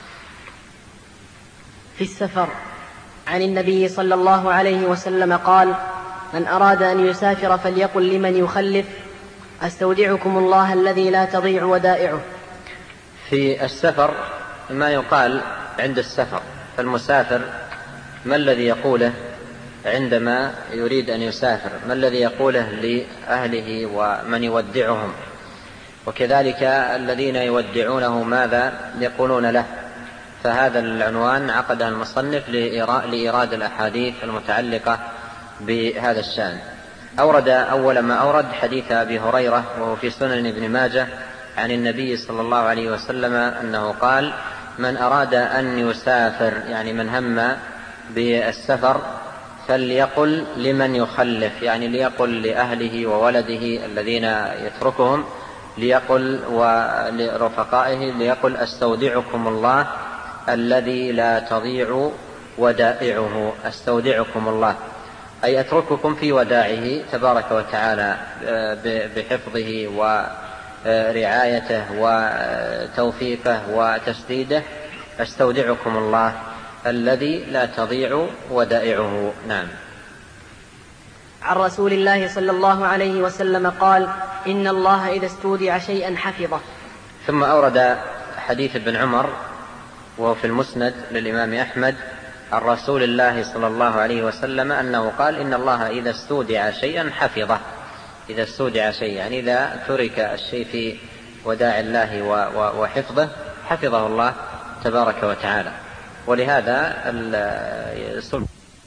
في السفر: عن النبي صلى الله عليه وسلم قال: من أراد أن يسافر فليقل لمن يخلف: أستودعكم الله الذي لا تضيع ودائعه. في السفر ما يقال عند السفر، فالمسافر ما الذي يقوله عندما يريد أن يسافر؟ ما الذي يقوله لأهله ومن يودعهم؟ وكذلك الذين يودعونه ماذا يقولون له؟ فهذا العنوان عقدها المصنف لإيراد الأحاديث المتعلقة بهذا الشأن. أورد أول ما أورد حديث أبي هريرة وهو في سنن ابن ماجه عن النبي صلى الله عليه وسلم أنه قال: من أراد أن يسافر، يعني من هم بالسفر، فليقل لمن يخلف، يعني ليقل لأهله وولده الذين يتركهم، ليقل ولرفقائه، ليقل استودعكم الله الذي لا تضيع ودائعه. استودعكم الله أي أترككم في وداعه تبارك وتعالى بحفظه ورعايته وتوفيقه وتسديده. استودعكم الله الذي لا تضيع ودائعه. نعم. عن رسول الله صلى الله عليه وسلم قال: إن الله إذا استودع شيئا حفظه. ثم أورد حديث ابن عمر وهو في المسند للإمام أحمد عن رسول الله صلى الله عليه وسلم أنه قال: إن الله إذا استودع شيئا حفظه. إذا استودع شيئا يعني إذا ترك الشيء في وداع الله وحفظه حفظه الله تبارك وتعالى. ولهذا السلطان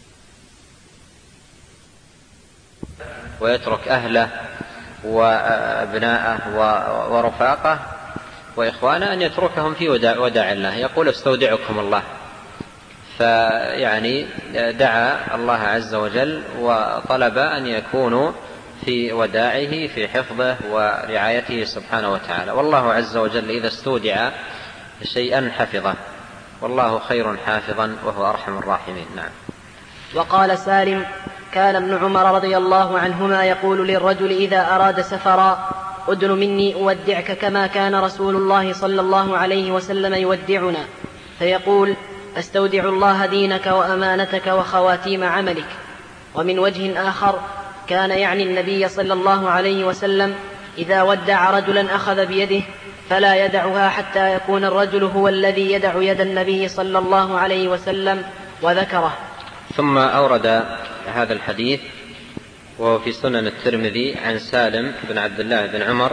ويترك أهله وأبناءه ورفاقه وإخوانه أن يتركهم في وداع الله. يقول: استودعكم الله، فيعني دعا الله عز وجل وطلب أن يكونوا في وداعه في حفظه ورعايته سبحانه وتعالى. والله عز وجل إذا استودع شيئا حفظه، والله خير حافظا وهو أرحم الراحمين. نعم. وقال سالم: كان ابن عمر رضي الله عنهما يقول للرجل إذا أراد سفرا: أدن مني أودعك كما كان رسول الله صلى الله عليه وسلم يودعنا، فيقول: أستودع الله دينك وأمانتك وخواتيم عملك. ومن وجه آخر كان يعني النبي صلى الله عليه وسلم إذا ودع رجلا أخذ بيده فلا يدعها حتى يكون الرجل هو الذي يدع يد النبي صلى الله عليه وسلم، وذكره. ثم أورد هذا الحديث وهو في سنن الترمذي عن سالم بن عبد الله بن عمر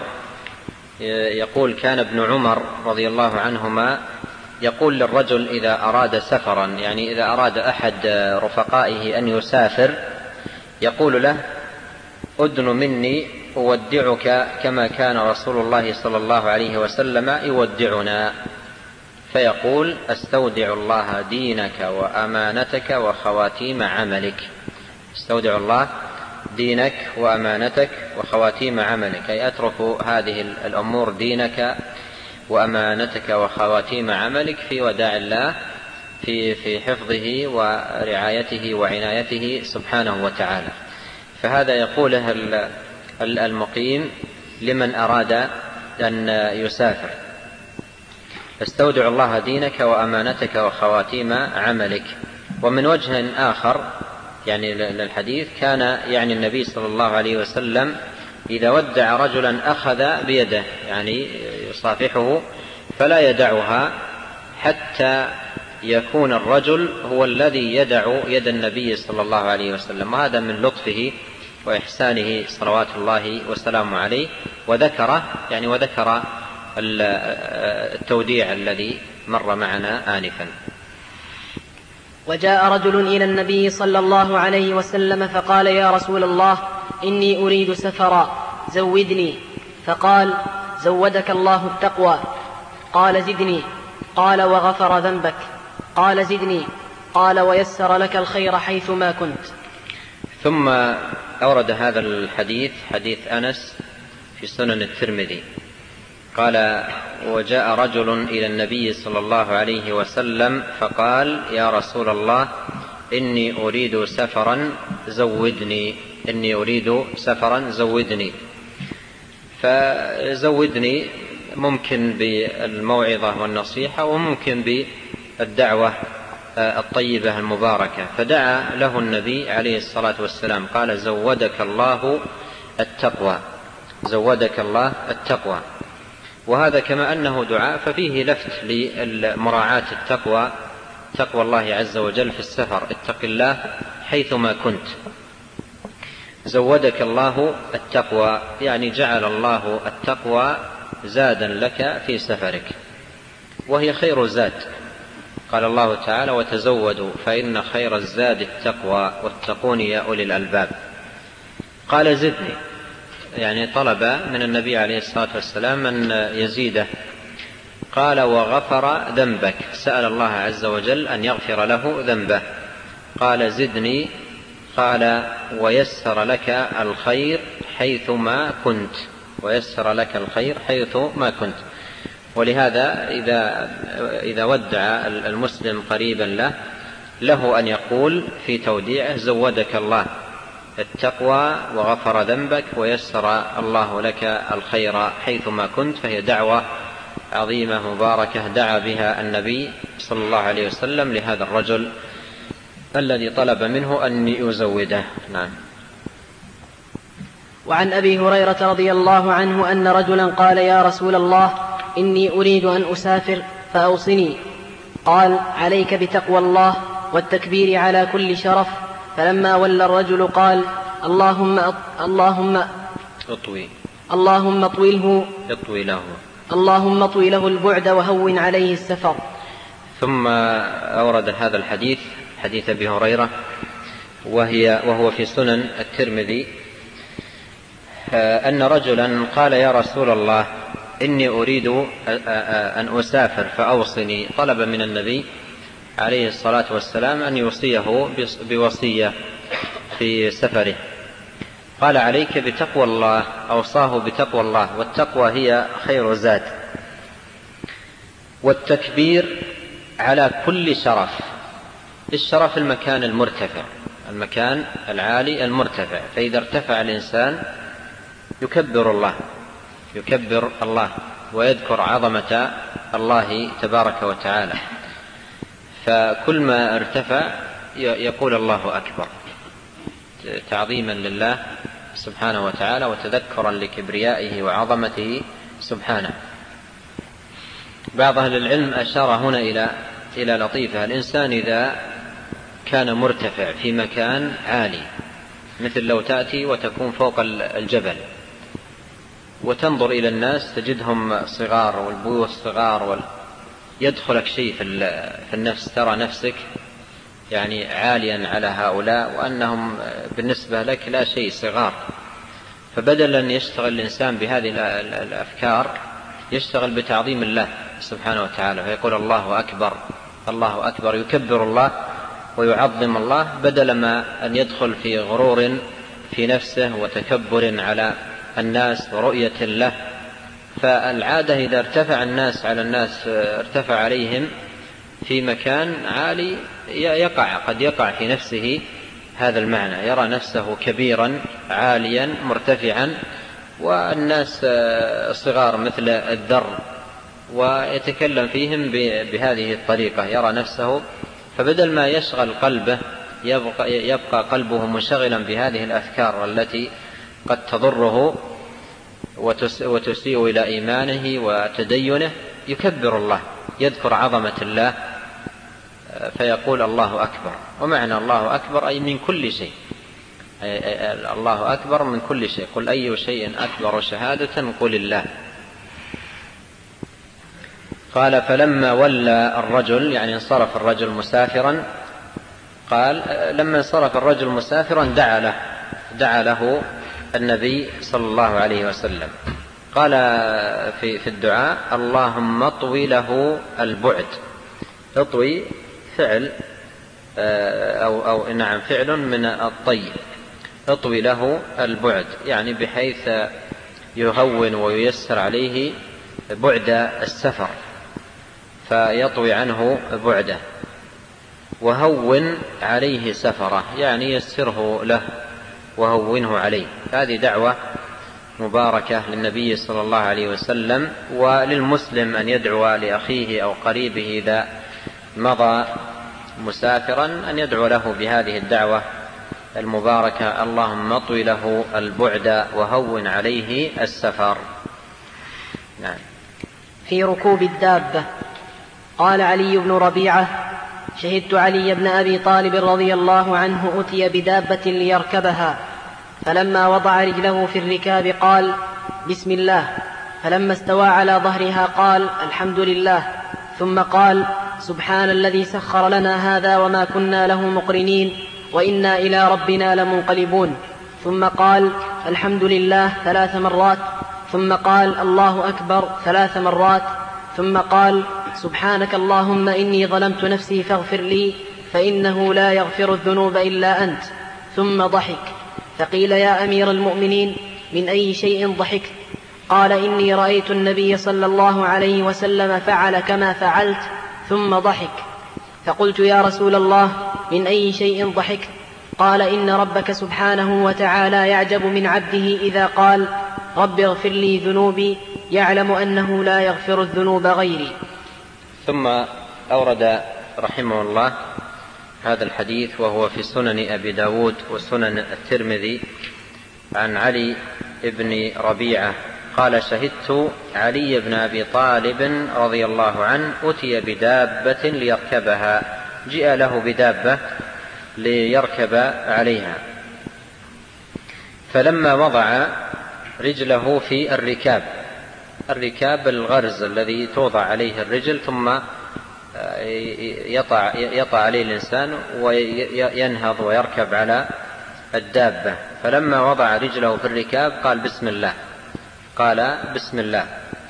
يقول: كان ابن عمر رضي الله عنهما يقول للرجل إذا أراد سفرا، يعني إذا أراد أحد رفقائه أن يسافر، يقول له: أدن مني أودعك كما كان رسول الله صلى الله عليه وسلم يودعنا. فيقول: أستودع الله دينك وأمانتك وخواتيم عملك. استودع الله دينك وأمانتك وخواتيم عملك، أي أترك هذه الأمور دينك وأمانتك وخواتيم عملك في وداع الله في في حفظه ورعايته وعنايته سبحانه وتعالى. فهذا يقوله المقيم لمن أراد أن يسافر: استودع الله دينك وأمانتك وخواتيم عملك. ومن وجه آخر يعني للحديث كان يعني النبي صلى الله عليه وسلم إذا ودع رجلا أخذ بيده، يعني يصافحه فلا يدعها حتى يكون الرجل هو الذي يدع يد النبي صلى الله عليه وسلم. وهذا من لطفه وإحسانه صلوات الله وسلامه عليه. وذكره يعني وذكر التوديع الذي مر معنا آنفا. وجاء رجل إلى النبي صلى الله عليه وسلم فقال: يا رسول الله، إني أريد سفرا، زودني. فقال: زودك الله التقوى. قال: زدني. قال: وغفر ذنبك. قال: زدني. قال: ويسر لك الخير حيثما كنت. ثم أورد هذا الحديث حديث أنس في سنن الترمذي قال: وجاء رجل إلى النبي صلى الله عليه وسلم فقال: يا رسول الله، إني أريد سفرا زودني إني أريد سفرا زودني. فزودني ممكن بالموعظة والنصيحة، وممكن بالدعوة الطيبة المباركة. فدعا له النبي عليه الصلاة والسلام قال: زودك الله التقوى، زودك الله التقوى. وهذا كما أنه دعاء ففيه لفت لمراعاة التقوى، تقوى الله عز وجل في السفر. اتق الله حيثما كنت. زودك الله التقوى يعني جعل الله التقوى زادا لك في سفرك، وهي خير زاد. قال الله تعالى: وتزودوا فإن خير الزاد التقوى واتقون يا أولي الألباب. قال: زدني، يعني طلب من النبي عليه الصلاة والسلام أن يزيده. قال: وغفر ذنبك، سأل الله عز وجل أن يغفر له ذنبه. قال: زدني. قال ويسر لك الخير حيثما كنت، ويسر لك الخير حيث ما كنت. ولهذا إذا, إذا ودع المسلم قريبا له له أن يقول في توديعه زودك الله التقوى وغفر ذنبك ويسر الله لك الخير حيثما كنت، فهي دعوة عظيمة مباركة دعا بها النبي صلى الله عليه وسلم لهذا الرجل الذي طلب منه أن يزوده. نعم. وعن أبي هريرة رضي الله عنه أن رجلا قال يا رسول الله إني أريد أن أسافر فأوصني. قال عليك بتقوى الله والتكبير على كل شرف. فلما ولى الرجل قال اللهم أط... اللهم اطوي اللهم اطوله اطوي له اللهم اطوي له البعد وهون عليه السفر. ثم أورد هذا الحديث حديث أبي هريرة وهي وهو في سنن الترمذي أن رجلا قال يا رسول الله إني أريد أن أسافر فأوصني، طلب من النبي عليه الصلاة والسلام أن يوصيه بوصية في سفره. قال عليك بتقوى الله، أوصاه بتقوى الله، والتقوى هي خير زاد، والتكبير على كل شرف. الشرف المكان المرتفع، المكان العالي المرتفع، فإذا ارتفع الإنسان يكبر الله يكبر الله ويذكر عظمة الله تبارك وتعالى، فكل ما ارتفع يقول الله أكبر تعظيما لله سبحانه وتعالى وتذكرا لكبريائه وعظمته سبحانه. بعض أهل العلم أشار هنا إلى إلى لطيفة، الإنسان إذا كان مرتفع في مكان عالي، مثل لو تأتي وتكون فوق الجبل وتنظر إلى الناس تجدهم صغار والبيوت صغار وال... يدخلك شيء في النفس، ترى نفسك يعني عاليا على هؤلاء وأنهم بالنسبة لك لا شيء، صغار. فبدلا أن يشتغل الإنسان بهذه الأفكار يشتغل بتعظيم الله سبحانه وتعالى، فيقول الله أكبر الله أكبر، يكبر الله ويعظم الله، بدل ما أن يدخل في غرور في نفسه وتكبر على الناس ورؤية له. فالعادة إذا ارتفع الناس على الناس ارتفع عليهم في مكان عالي يقع قد يقع في نفسه هذا المعنى، يرى نفسه كبيرا عاليا مرتفعا والناس صغار مثل الذر، ويتكلم فيهم بهذه الطريقة، يرى نفسه. فبدل ما يشغل قلبه يبقى, يبقى قلبه منشغلا بهذه الأفكار التي قد تضره وتسيء إلى إيمانه وتدينه، يكبر الله، يذكر عظمة الله فيقول الله أكبر. ومعنى الله أكبر أي من كل شيء، الله أكبر من كل شيء. قل أي شيء أكبر شهادة قل الله. قال فلما ولى الرجل، يعني انصرف الرجل مسافرا، قال لما انصرف الرجل مسافرا دعا له دعا له النبي صلى الله عليه وسلم. قال في في الدعاء اللهم اطوي له البعد. اطوي فعل أو, أو نعم فعل من الطي، اطوي له البعد يعني بحيث يهون وييسر عليه بعد السفر فيطوي عنه بعده، وهون عليه سفره يعني يسره له وهونه عليه. هذه دعوة مباركة للنبي صلى الله عليه وسلم، وللمسلم أن يدعو لأخيه أو قريبه إذا مضى مسافرا أن يدعو له بهذه الدعوة المباركة اللهم اطوي له البعد وهون عليه السفر. نعم. في ركوب الدابة. قال علي بن ربيعة شهدت علي بن أبي طالب رضي الله عنه أتي بدابة ليركبها، فلما وضع رجله في الركاب قال بسم الله، فلما استوى على ظهرها قال الحمد لله، ثم قال سبحان الذي سخر لنا هذا وما كنا له مقرنين وإنا إلى ربنا لمنقلبون، ثم قال الحمد لله ثلاث مرات، ثم قال الله أكبر ثلاث مرات، ثم قال سبحانك اللهم إني ظلمت نفسي فاغفر لي فإنه لا يغفر الذنوب إلا أنت، ثم ضحك. فقيل: يا أمير المؤمنين، من أي شيء ضحكت؟ قال: إني رأيت النبي صلى الله عليه وسلم فعل كما فعلت ثم ضحك. فقلت: يا رسول الله، من أي شيء ضحكت؟ قال: إن ربك سبحانه وتعالى يعجب من عبده إذا قال: رب اغفر لي ذنوبي، يعلم أنه لا يغفر الذنوب غيري. ثم أورد رحمه الله هذا الحديث وهو في سنن أبي داود وسنن الترمذي عن علي بن ربيعة قال: شهدت علي بن أبي طالب رضي الله عنه أتي بدابة ليركبها، جاء له بدابة ليركب عليها، فلما وضع رجله في الركاب، الركاب الغرز الذي توضع عليه الرجل ثم يطع, يطع عليه الإنسان وينهض ويركب على الدابة، فلما وضع رجله في الركاب قال: بسم الله، قال بسم الله.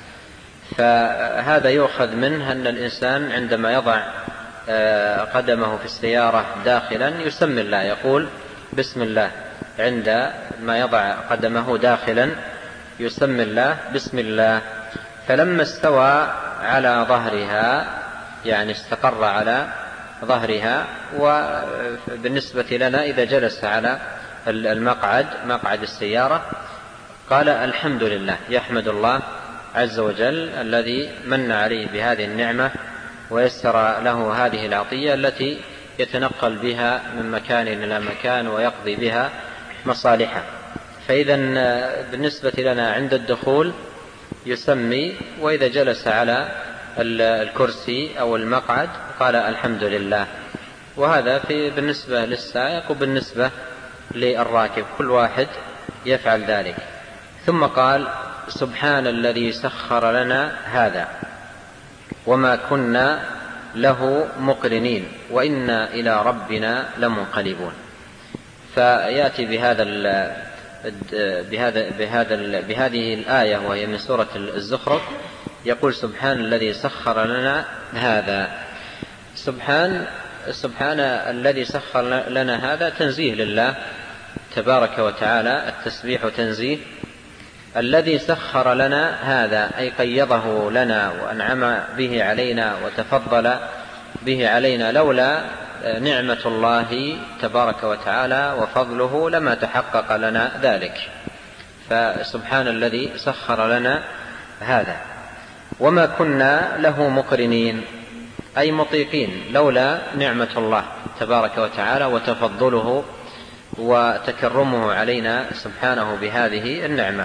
فهذا يؤخذ منه أن الإنسان عندما يضع قدمه في السيارة داخلا يسمي الله، يقول بسم الله، عندما يضع قدمه داخلا يسمي الله بسم الله. فلما استوى على ظهرها، يعني استقر على ظهرها، وبالنسبة لنا إذا جلس على المقعد مقعد السيارة قال: الحمد لله، يحمد الله عز وجل الذي من عليه بهذه النعمة ويسر له هذه العطية التي يتنقل بها من مكان إلى مكان ويقضي بها مصالحه. فإذا بالنسبة لنا عند الدخول يسمي، وإذا جلس على الكرسي أو المقعد قال: الحمد لله. وهذا في بالنسبة للسائق وبالنسبة للراكب، كل واحد يفعل ذلك. ثم قال: سبحان الذي سخر لنا هذا وما كنا له مقرنين وإنا إلى ربنا لمنقلبون. فيأتي بهذا ال بهذا بهذا بهذه الآية وهي من سورة الزخرف، يقول: سبحان الذي سخر لنا هذا. سبحان سبحان الذي سخر لنا هذا تنزيه لله تبارك وتعالى، التسبيح تنزيه. الذي سخر لنا هذا أي قيضه لنا وأنعم به علينا وتفضل به علينا، لولا نعمة الله تبارك وتعالى وفضله لما تحقق لنا ذلك. فسبحان الذي سخر لنا هذا وما كنا له مقرنين أي مطيقين، لولا نعمة الله تبارك وتعالى وتفضله وتكرمه علينا سبحانه بهذه النعمة.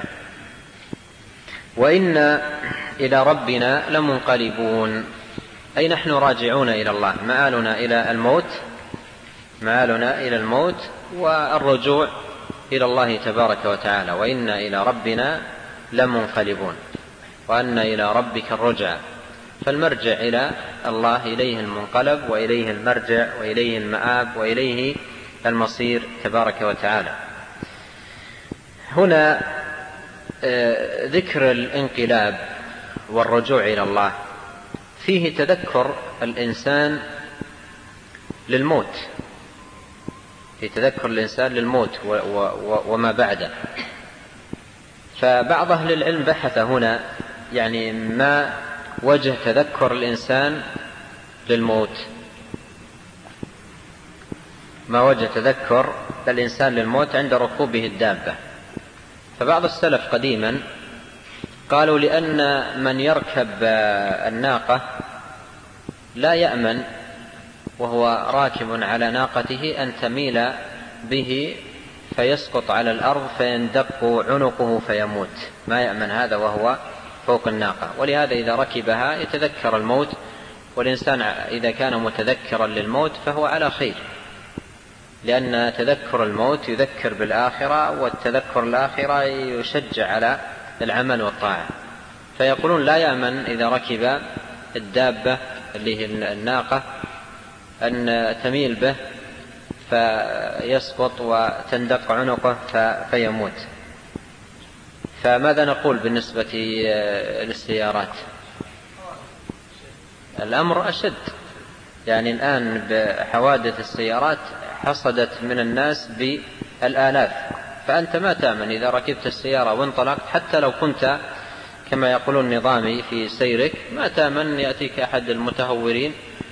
وإنا إلى ربنا لمنقلبون أي نحن راجعون إلى الله، مآلنا إلى الموت، مآلنا إلى الموت والرجوع إلى الله تبارك وتعالى. وإنا إلى ربنا لمنقلبون، وأن إلى ربك الرجع، فالمرجع إلى الله، إليه المنقلب وإليه المرجع وإليه المآب وإليه المصير تبارك وتعالى. هنا ذكر الانقلاب والرجوع إلى الله فيه تذكر الإنسان للموت، في تذكر الإنسان للموت وما بعده. فبعض أهل العلم بحث هنا يعني ما وجه تذكر الإنسان للموت، ما وجه تذكر الإنسان للموت عند ركوبه الدابة. فبعض السلف قديما قالوا لأن من يركب الناقة لا يأمن وهو راكب على ناقته أن تميل به فيسقط على الأرض فيندق عنقه فيموت، ما يأمن هذا وهو فوق الناقة. ولهذا إذا ركبها يتذكر الموت، والإنسان إذا كان متذكرا للموت فهو على خير، لأن تذكر الموت يذكر بالآخرة، والتذكر الآخرة يشجع على العمل والطاعة. فيقولون لا يأمن إذا ركب الدابة اللي هي الناقة أن تميل به فيسقط وتندق عنقه فيموت. فماذا نقول بالنسبة للسيارات؟ الأمر أشد، يعني الآن بحوادث السيارات حصدت من الناس بالآلاف، فأنت ما تأمن إذا ركبت السيارة وانطلقت حتى لو كنت كما يقولون نظامي في سيرك، ما تأمن يأتيك أحد المتهورين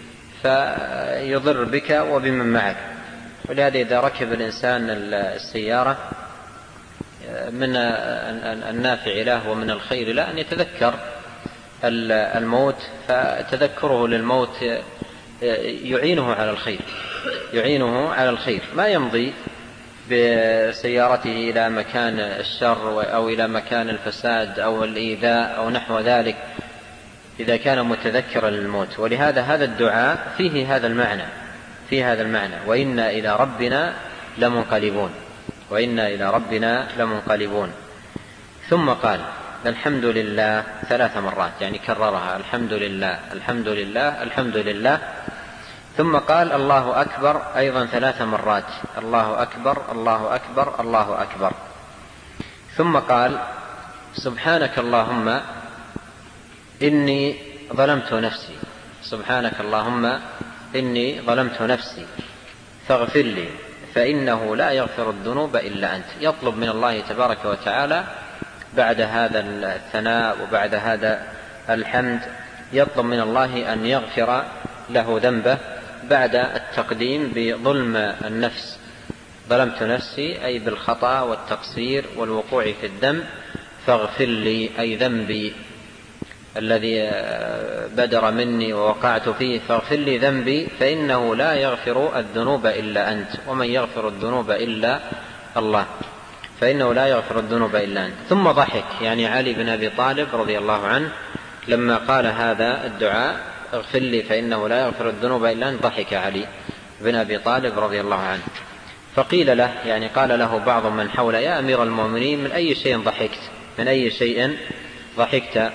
فيضر بك وبمن معك. ولهذا إذا ركب الإنسان السيارة من النافع له ومن الخير له أن يتذكر الموت، فتذكره للموت يعينه على الخير يعينه على الخير ما يمضي بسيارته إلى مكان الشر أو إلى مكان الفساد أو الإيذاء أو نحو ذلك إذا كان متذكرا للموت. ولهذا هذا الدعاء فيه هذا المعنى فيه هذا المعنى وإنا إلى ربنا لمنقلبون وإنا إلى ربنا لمنقلبون. ثم قال الحمد لله ثلاث مرات، يعني كررها الحمد لله الحمد لله الحمد لله. ثم قال الله أكبر أيضا ثلاث مرات، الله أكبر الله أكبر الله أكبر. ثم قال سبحانك اللهم إني ظلمت نفسي سبحانك اللهم إني ظلمت نفسي فاغفر لي فإنه لا يغفر الذنوب إلا أنت. يطلب من الله تبارك وتعالى بعد هذا الثناء وبعد هذا الحمد، يطلب من الله أن يغفر له ذنبه بعد التقديم بظلم النفس. ظلمت نفسي أي بالخطأ والتقصير والوقوع في الذنب، فاغفر لي أي ذنبي الذي بدر مني ووقعت فيه، فاغفر لي ذنبي فإنه لا يغفر الذنوب إلا أنت، ومن يغفر الذنوب إلا الله، فإنه لا يغفر الذنوب إلا أنت. ثم ضحك، يعني علي بن أبي طالب رضي الله عنه لما قال هذا الدعاء اغفر لي فإنه لا يغفر الذنوب إلا أنت، ضحك علي بن أبي طالب رضي الله عنه. فقيل له، يعني قال له بعض من حوله يا أمير المؤمنين من أي شيء ضحكت من أي شيء ضحكت؟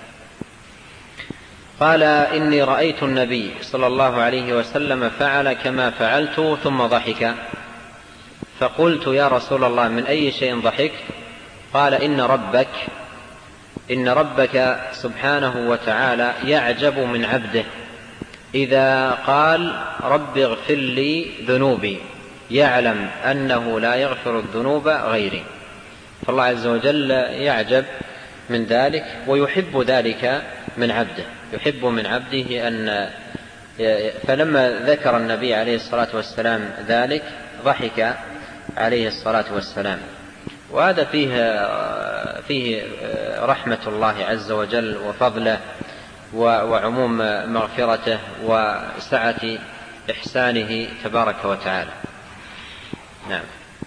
قال إني رأيت النبي صلى الله عليه وسلم فعل كما فعلت ثم ضحك، فقلت يا رسول الله من أي شيء ضحكت؟ قال إن ربك إن ربك سبحانه وتعالى يعجب من عبده إذا قال رب اغفر لي ذنوبي، يعلم أنه لا يغفر الذنوب غيري. فالله عز وجل يعجب من ذلك ويحب ذلك من عبده يحب من عبده أن فلما ذكر النبي عليه الصلاة والسلام ذلك ضحك عليه الصلاة والسلام. وهذا فيه فيه رحمة الله عز وجل وفضله وعموم مغفرته وسعة إحسانه تبارك وتعالى. نعم.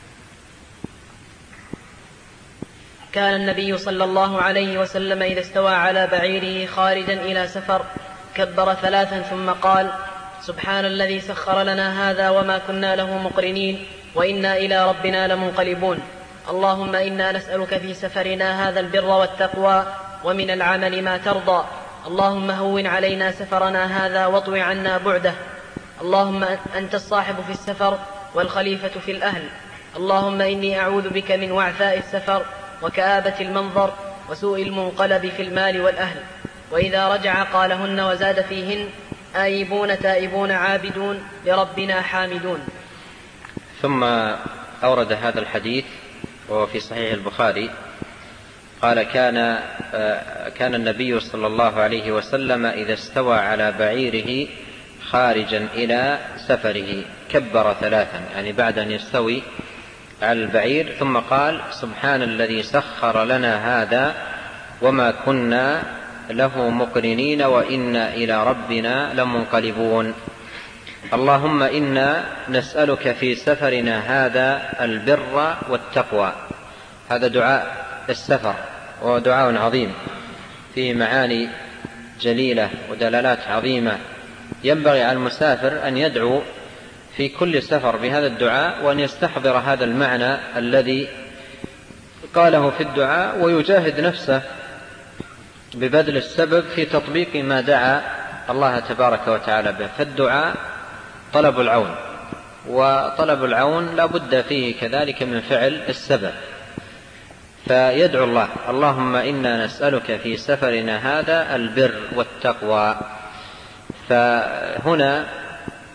كان النبي صلى الله عليه وسلم إذا استوى على بعيره خارجا إلى سفر كبر ثلاثا ثم قال سبحان الذي سخر لنا هذا وما كنا له مقرنين وإنا إلى ربنا لمنقلبون. اللهم إنا نسألك في سفرنا هذا البر والتقوى ومن العمل ما ترضى. اللهم هون علينا سفرنا هذا واطو عنا بعده. اللهم أنت الصاحب في السفر والخليفة في الأهل. اللهم إني أعوذ بك من وعثاء السفر وكآبة المنظر وسوء المنقلب في المال والأهل. وإذا رجع قالهن وزاد فيهن آيبون تائبون عابدون لربنا حامدون. ثم أورد هذا الحديث وهو في صحيح البخاري قال كان كان النبي صلى الله عليه وسلم إذا استوى على بعيره خارجا إلى سفره كبر ثلاثا، يعني بعد أن يستوي على البعير ثم قال سبحان الذي سخر لنا هذا وما كنا له مقرنين وإنا إلى ربنا لمنقلبون. اللهم إنا نسألك في سفرنا هذا البر والتقوى. هذا دعاء السفر وهو دعاء عظيم فيه معاني جليلة ودلالات عظيمة، ينبغي على المسافر أن يدعو في كل سفر بهذا الدعاء وأن يستحضر هذا المعنى الذي قاله في الدعاء ويجاهد نفسه ببذل السبب في تطبيق ما دعا الله تبارك وتعالى به. فالدعاء طلب العون، وطلب العون لا بد فيه كذلك من فعل السبب، فيدعو الله اللهم إنا نسألك في سفرنا هذا البر والتقوى. فهنا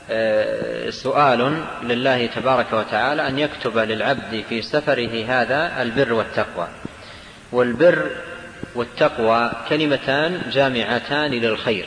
سؤال لله تبارك وتعالى أن يكتب للعبد في سفره هذا البر والتقوى. والبر والتقوى كلمتان جامعتان للخير،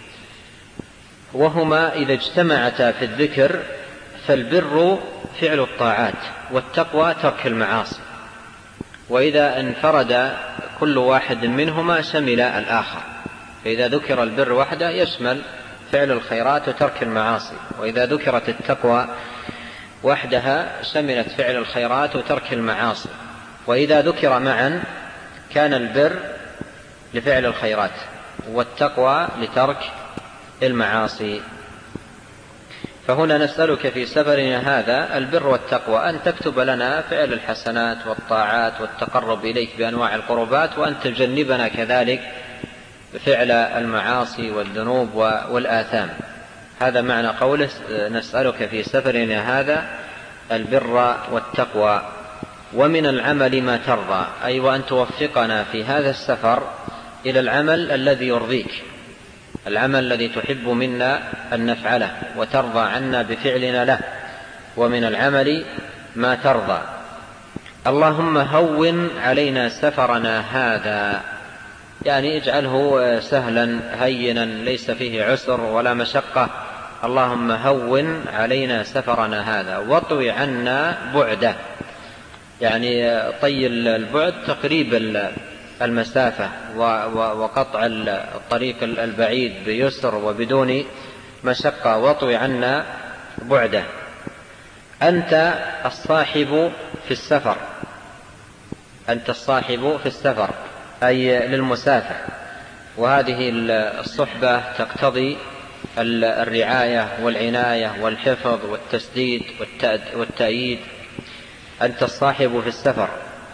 وهما إذا اجتمعتا في الذكر فالبر فعل الطاعات والتقوى ترك المعاصي، وإذا انفرد كل واحد منهما شمل الآخر، فإذا ذكر البر وحده يشمل فعل الخيرات وترك المعاصي، وإذا ذكرت التقوى وحدها شملت فعل الخيرات وترك المعاصي، وإذا ذكر معا كان البر لفعل الخيرات والتقوى لترك المعاصي. فهنا نسألك في سفرنا هذا البر والتقوى أن تكتب لنا فعل الحسنات والطاعات والتقرب إليك بأنواع القربات، وأن تجنبنا كذلك فعل المعاصي والذنوب والآثام. هذا معنى قوله نسألك في سفرنا هذا البر والتقوى. ومن العمل ما ترضى، أي وأن توفقنا في هذا السفر إلى العمل الذي يرضيك، العمل الذي تحب منا أن نفعله وترضى عنا بفعلنا له. ومن العمل ما ترضى. اللهم هون علينا سفرنا هذا، يعني اجعله سهلا هينا ليس فيه عسر ولا مشقة. اللهم هون علينا سفرنا هذا واطوي عنا بعده، يعني طي البعد تقريب المسافة وقطع الطريق البعيد بيسر وبدون مشقة، واطوي عنا بعده. أنت الصاحب في السفر، أنت الصاحب في السفر أي للمسافر، وهذه الصحبة تقتضي الرعاية والعناية والحفظ والتسديد والتأييد. أنت الصاحب في السفر.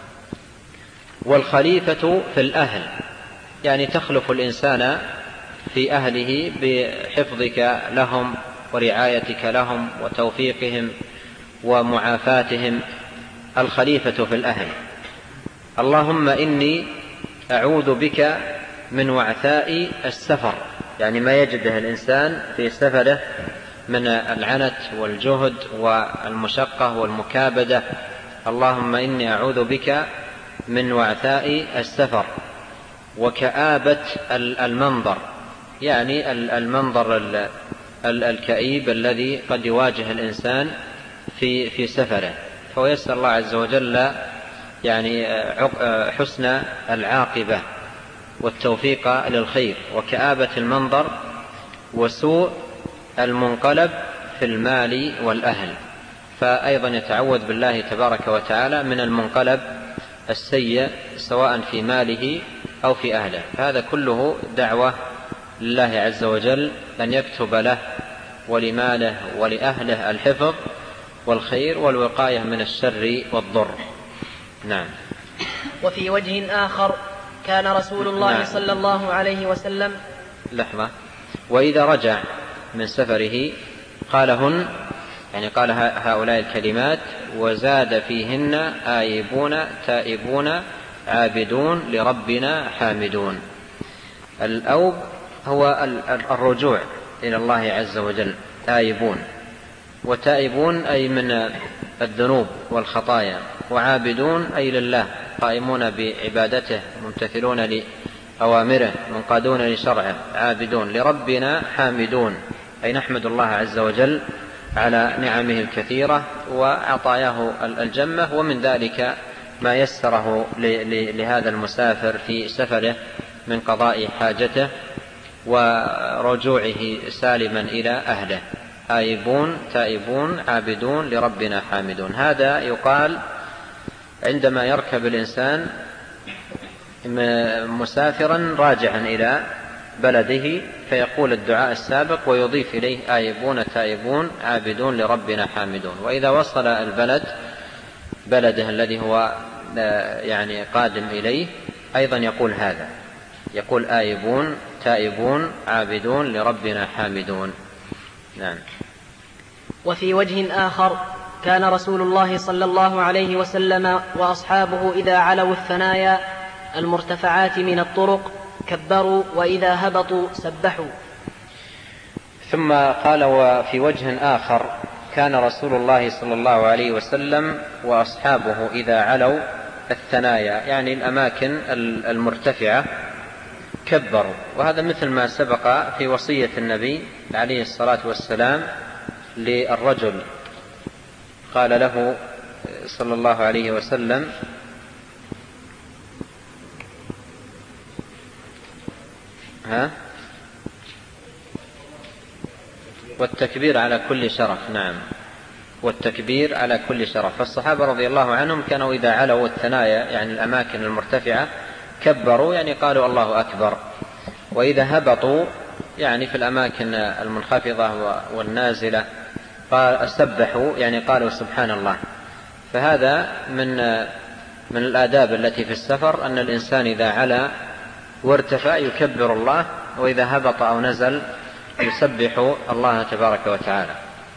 والخليفة في الأهل، يعني تخلف الإنسان في أهله بحفظك لهم ورعايتك لهم وتوفيقهم ومعافاتهم. الخليفة في الأهل. اللهم إني أعوذ بك من وعثاء السفر، يعني ما يجده الإنسان في سفره من العنت والجهد والمشقة والمكابدة. اللهم إني أعوذ بك من وعثاء السفر وكآبة المنظر، يعني المنظر الكئيب الذي قد يواجه الإنسان في في سفره، فيسأل الله عز وجل يعني حسن العاقبة والتوفيق للخير. وكآبة المنظر وسوء المنقلب في المال والأهل، فأيضا يتعوذ بالله تبارك وتعالى من المنقلب السيء سواء في ماله أو في أهله. هذا كله دعوة لله عز وجل أن يكتب له ولماله ولأهله الحفظ والخير والوقاية من الشر والضر. نعم. وفي وجه آخر كان رسول الله نعم. صلى الله عليه وسلم لحظة. وإذا رجع من سفره قالهن، يعني قال هؤلاء الكلمات وزاد فيهن آيبون تائبون عابدون لربنا حامدون. الأوب هو الرجوع إلى الله عز وجل، آيبون، وتائبون أي من الذنوب والخطايا، وعابدون أي لله قائمون بعبادته ممتثلون لأوامره منقادون لشرعه. عابدون لربنا حامدون أي نحمد الله عز وجل على نعمه الكثيرة وعطاياه الجمة، ومن ذلك ما يسره لهذا المسافر في سفره من قضاء حاجته ورجوعه سالما إلى أهله. آيبون تائبون عابدون لربنا حامدون. هذا يقال عندما يركب الإنسان مسافرا راجعا إلى بلده فيقول الدعاء السابق ويضيف إليه آيبون تائبون عابدون لربنا حامدون. وإذا وصل البلد بلده الذي هو يعني قادم إليه أيضا يقول هذا، يقول آيبون تائبون عابدون لربنا حامدون. نعم. وفي وجه آخر كان رسول الله صلى الله عليه وسلم وأصحابه إذا علوا الثنايا المرتفعات من الطرق كبروا، وإذا هبطوا سبحوا. ثم قال: وفي وجه آخر كان رسول الله صلى الله عليه وسلم وأصحابه إذا علوا الثنايا يعني الأماكن المرتفعة كبروا. وهذا مثل ما سبق في وصية النبي عليه الصلاة والسلام للرجل، قال له صلى الله عليه وسلم: ها والتكبير على كل شرف. نعم، والتكبير على كل شرف. فالصحابة رضي الله عنهم كانوا إذا علوا الثنايا يعني الأماكن المرتفعة كبروا يعني قالوا الله أكبر، وإذا هبطوا يعني في الأماكن المنخفضة والنازلة قال سبحوا يعني قالوا سبحان الله. فهذا من من الآداب التي في السفر أن الإنسان إذا علا وارتفع يكبر الله، وإذا هبط أو نزل يسبح الله تبارك وتعالى.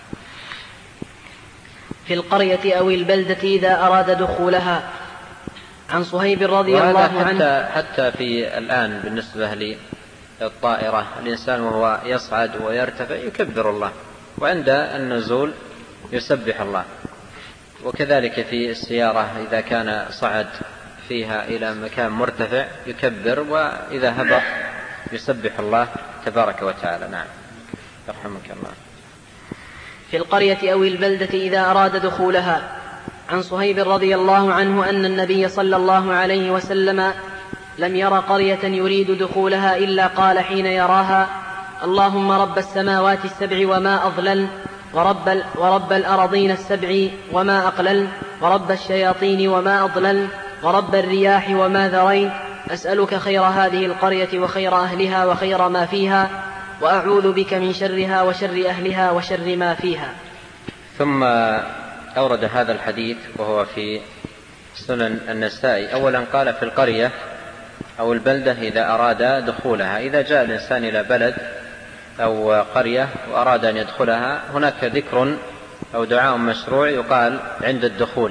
في القرية أو البلدة إذا أراد دخولها. عن صهيب رضي الله عنه. حتى, حتى في الآن بالنسبة للطائرة الإنسان وهو يصعد ويرتفع يكبر الله، وعند النزول يسبح الله. وكذلك في السيارة إذا كان صعد فيها إلى مكان مرتفع يكبر، وإذا هبط يسبح الله تبارك وتعالى. نعم، يرحمك الله. في القرية أو البلدة إذا أراد دخولها. عن صهيب رضي الله عنه أن النبي صلى الله عليه وسلم لم ير قرية يريد دخولها إلا قال حين يراها: اللهم رب السماوات السبع وما أضلل، ورب, ورب الأرضين السبع وما أقلل، ورب الشياطين وما أضلل، ورب الرياح وما ذرين، أسألك خير هذه القرية وخير أهلها وخير ما فيها، وأعوذ بك من شرها وشر أهلها وشر ما فيها. ثم أورد هذا الحديث وهو في سنن النسائي. أولا قال: في القرية أو البلدة إذا أراد دخولها. إذا جاء الإنسان إلى بلد أو قرية وأراد أن يدخلها هناك ذكر أو دعاء مشروع يقال عند الدخول.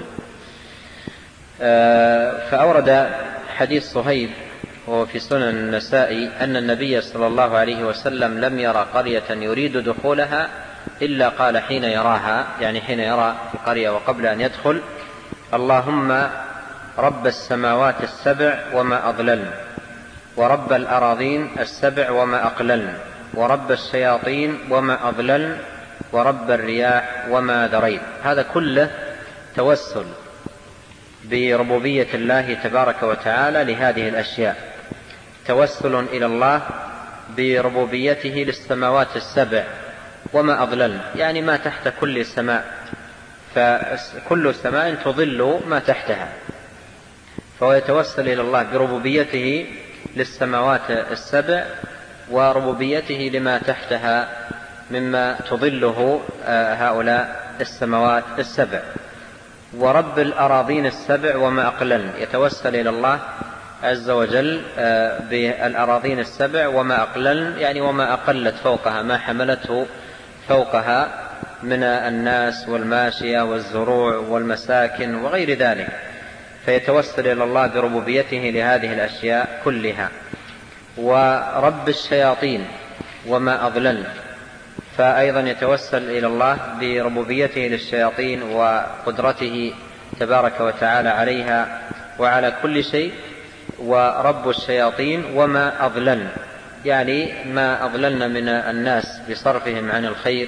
فأورد حديث صهيب وهو في سنن النسائي أن النبي صلى الله عليه وسلم لم يرى قرية يريد دخولها إلا قال حين يراها يعني حين يرى القرية وقبل أن يدخل: اللهم رب السماوات السبع وما أضللن، ورب الأراضين السبع وما أقللن، ورب الشياطين وما أضللن، ورب الرياح وما ذرين. هذا كله توسل بربوبية الله تبارك وتعالى لهذه الأشياء، توسل إلى الله بربوبيته للسماوات السبع وما أضللن يعني ما تحت كل سماء، فكل سماء تضل ما تحتها، فهو يتوسل إلى الله بربوبيته للسماوات السبع وربوبيته لما تحتها مما تضله هؤلاء السماوات السبع. ورب الأراضين السبع وما أقللن، يتوسل إلى الله عز وجل بالأراضين السبع وما أقللن يعني وما أقلت فوقها، ما حملته فوقها من الناس والماشية والزروع والمساكن وغير ذلك، فيتوسل إلى الله بربوبيته لهذه الأشياء كلها. ورب الشياطين وما أضللن، فأيضا يتوسل إلى الله بربوبيته للشياطين وقدرته تبارك وتعالى عليها وعلى كل شيء. ورب الشياطين وما أضللن يعني ما أضللن من الناس بصرفهم عن الخير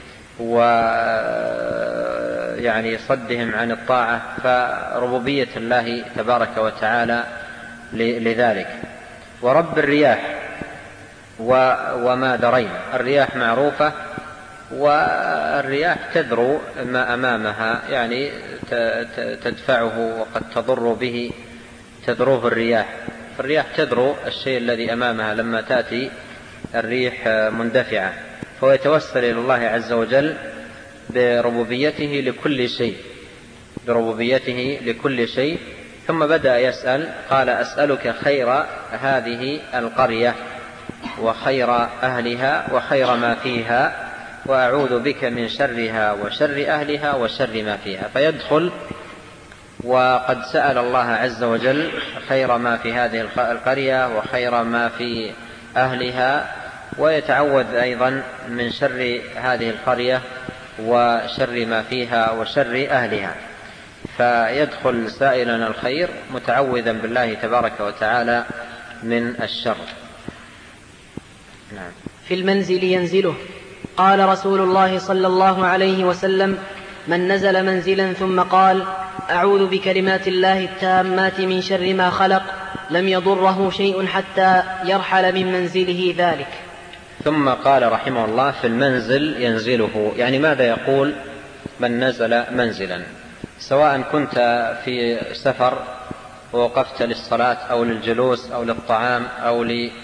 ويعني صدهم عن الطاعة، فربوبية الله تبارك وتعالى لذلك. ورب الرياح وما ذرين، الرياح معروفة، والرياح تذرو ما أمامها يعني تدفعه وقد تضر به، تذروه الرياح، فالرياح تذرو الشيء الذي أمامها لما تأتي الريح مندفعة، فهو يتوسل إلى الله عز وجل بربوبيته لكل شيء بربوبيته لكل شيء. ثم بدأ يسأل قال: أسألك خير هذه القرية وخير أهلها وخير ما فيها، وأعوذ بك من شرها وشر أهلها وشر ما فيها. فيدخل وقد سأل الله عز وجل خير ما في هذه القرية وخير ما في أهلها ويتعوذ أيضا من شر هذه القرية وشر ما فيها وشر أهلها، فيدخل سائلا الخير متعوذا بالله تبارك وتعالى من الشر. نعم. في المنزل ينزله. قال رسول الله صلى الله عليه وسلم: من نزل منزلا ثم قال: أعوذ بكلمات الله التامات من شر ما خلق، لم يضره شيء حتى يرحل من منزله ذلك. ثم قال رحمه الله: في المنزل ينزله، يعني ماذا يقول من نزل منزلا؟ سواء كنت في سفر ووقفت للصلاة أو للجلوس أو للطعام أو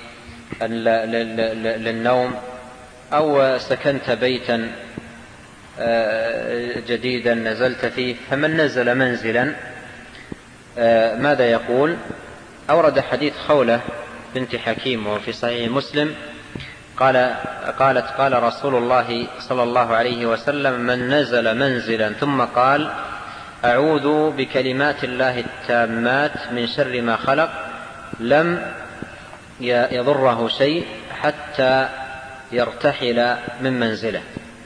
للنوم، أو سكنت بيتا جديدا نزلت فيه، فمن نزل منزلا ماذا يقول؟ أورد حديث خولة بنت حكيم وفي صحيح مسلم قال قالت: قال رسول الله صلى الله عليه وسلم: من نزل منزلا ثم قال: أعوذ بكلمات الله التامات من شر ما خلق، لم يضره شيء حتى يرتحل من منزله.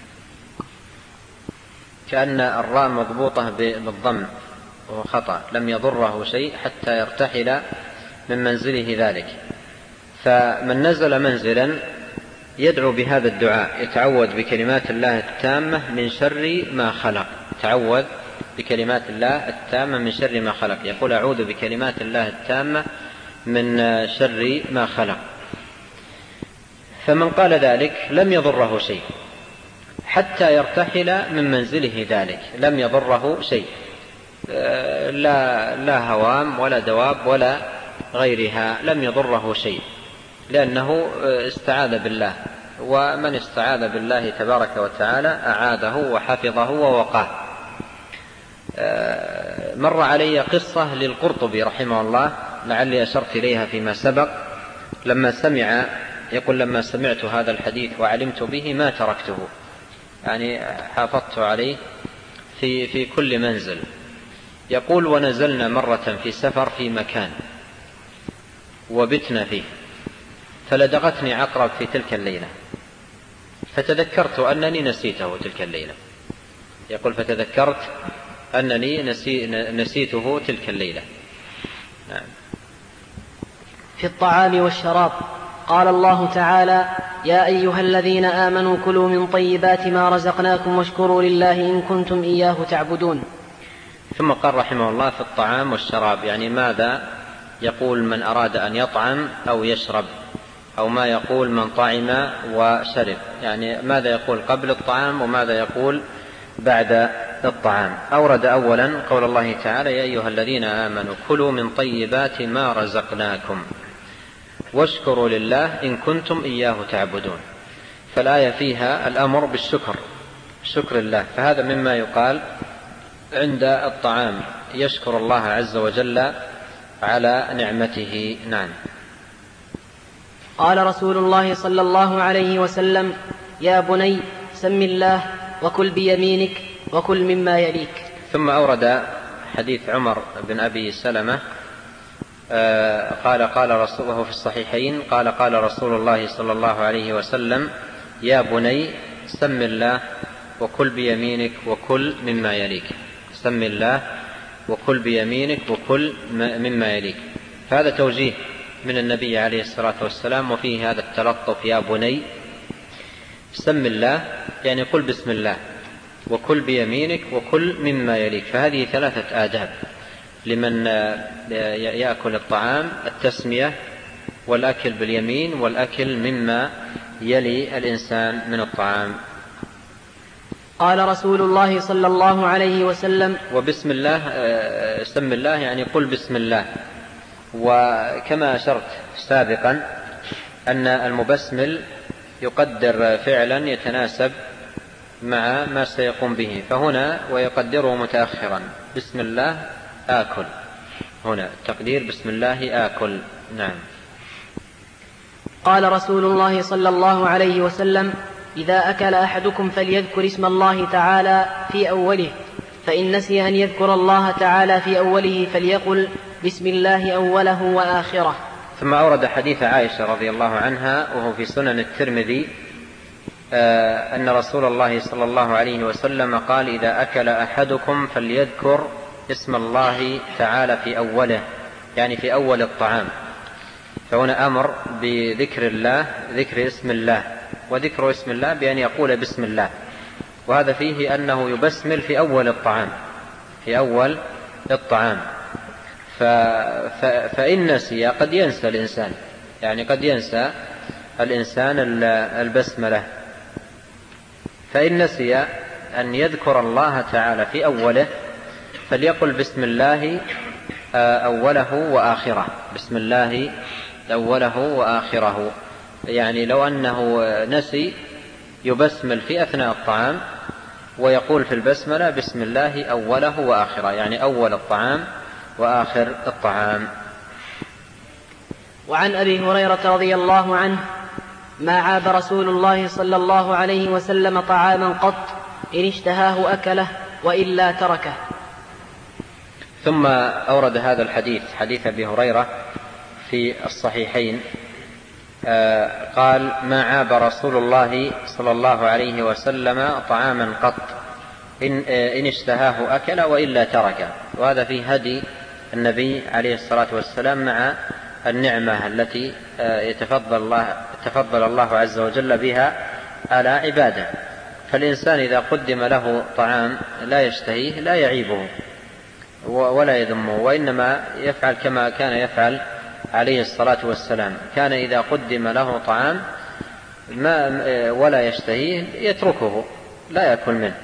كأن الراء مضبوطة بالضم وهو خطأ، لم يضره شيء حتى يرتحل من منزله ذلك. فمن نزل منزلا يدعو بهذا الدعاء، يتعوذ بكلمات الله التامة من شر ما خلق، تعوذ بكلمات الله التامة من شر ما خلق، يقول: أعوذ بكلمات الله التامة من شر ما خلق. فمن قال ذلك لم يضره شيء حتى يرتحل من منزله ذلك، لم يضره شيء، لا, لا هوام ولا دواب ولا غيرها، لم يضره شيء، لأنه استعاذ بالله، ومن استعاذ بالله تبارك وتعالى أعاذه وحفظه ووقاه. مر علي قصة للقرطبي رحمه الله لعلي أشرت إليها فيما سبق، لما سمع يقول: لما سمعت هذا الحديث وعلمت به ما تركته، يعني حافظت عليه في, في كل منزل. يقول: ونزلنا مرة في سفر في مكان وبتنا فيه، فلدغتني عقرب في تلك الليلة، فتذكرت أنني نسيته تلك الليلة. يقول: فتذكرت أنني نسي نسيته تلك الليلة. نعم. في الطعام والشراب. قال الله تعالى: يا أيها الذين آمنوا كلوا من طيبات ما رزقناكم واشكروا لله إن كنتم إياه تعبدون. ثم قال رحمه الله: في الطعام والشراب، يعني ماذا يقول من أراد أن يطعم أو يشرب، أو ما يقول من طعم وشرب، يعني ماذا يقول قبل الطعام وماذا يقول بعد الطعام. أورد أولا قول الله تعالى: يا أيها الذين آمنوا كلوا من طيبات ما رزقناكم واشكروا لله إن كنتم إياه تعبدون. فالآية فيها الأمر بالشكر، شكر الله، فهذا مما يقال عند الطعام، يشكر الله عز وجل على نعمته. نعم. قال رسول الله صلى الله عليه وسلم: يا بني سم الله وكل بيمينك وكل مما يليك. ثم أورد حديث عمر بن أبي سلمة آه قال قال رسوله في الصحيحين قال قال رسول الله صلى الله عليه وسلم: يا بني سم الله وكل بيمينك وكل مما يليك. سم الله وكل بيمينك وكل مما يليك. فهذا توجيه من النبي عليه الصلاة والسلام، وفيه هذا التلطف: يا بني سم الله، يعني قل بسم الله، وكل بيمينك وكل مما يليك. فهذه ثلاثة آداب لمن يأكل الطعام: التسمية والأكل باليمين والأكل مما يلي الإنسان من الطعام. قال رسول الله صلى الله عليه وسلم: وبسم الله، سم الله يعني قل بسم الله. وكما أشرت سابقا أن المبسمل يقدر فعلا يتناسب مع ما سيقوم به، فهنا ويقدره متأخرا: بسم الله آكل، هنا تقدير بسم الله آكل. نعم. قال رسول الله صلى الله عليه وسلم: إذا أكل أحدكم فليذكر اسم الله تعالى في أوله، فإن نسي أن يذكر الله تعالى في أوله فليقل بسم الله أوله وآخره. ثم أورد حديث عائشة رضي الله عنها وهو في سنن الترمذي أن رسول الله صلى الله عليه وسلم قال: إذا أكل أحدكم فليذكر اسم الله تعالى في أوله، يعني في أول الطعام. فهنا أمر بذكر الله، ذكر اسم الله، وذكر اسم الله بأن يقول بسم الله، وهذا فيه أنه يبسمل في أول الطعام، في أول الطعام. ف... ف... فإن نسي قد ينسى الإنسان، يعني قد ينسى الإنسان البسملة، فإن نسي أن يذكر الله تعالى في أوله فليقل بسم الله أوله وآخره، بسم الله أوله وآخره. يعني لو أنه نسي يبسمل في أثناء الطعام ويقول في البسملة بسم الله أوله وآخره، يعني أول الطعام وآخر الطعام. وعن أبي هريرة رضي الله عنه: ما عاب رسول الله صلى الله عليه وسلم طعاما قط، إن اشتهاه أكله وإلا تركه. ثم أورد هذا الحديث، حديث أبي هريرة في الصحيحين، قال: ما عاب رسول الله صلى الله عليه وسلم طعاما قط، إن, إن اشتهاه أكل وإلا تركه. وهذا في هدي النبي عليه الصلاة والسلام مع النعمة التي يتفضل الله, يتفضل الله عز وجل بها على عباده. فالإنسان إذا قدم له طعام لا يشتهيه لا يعيبه ولا يذمه، وإنما يفعل كما كان يفعل عليه الصلاة والسلام. كان إذا قدم له طعام ما ولا يشتهيه يتركه لا يأكل منه.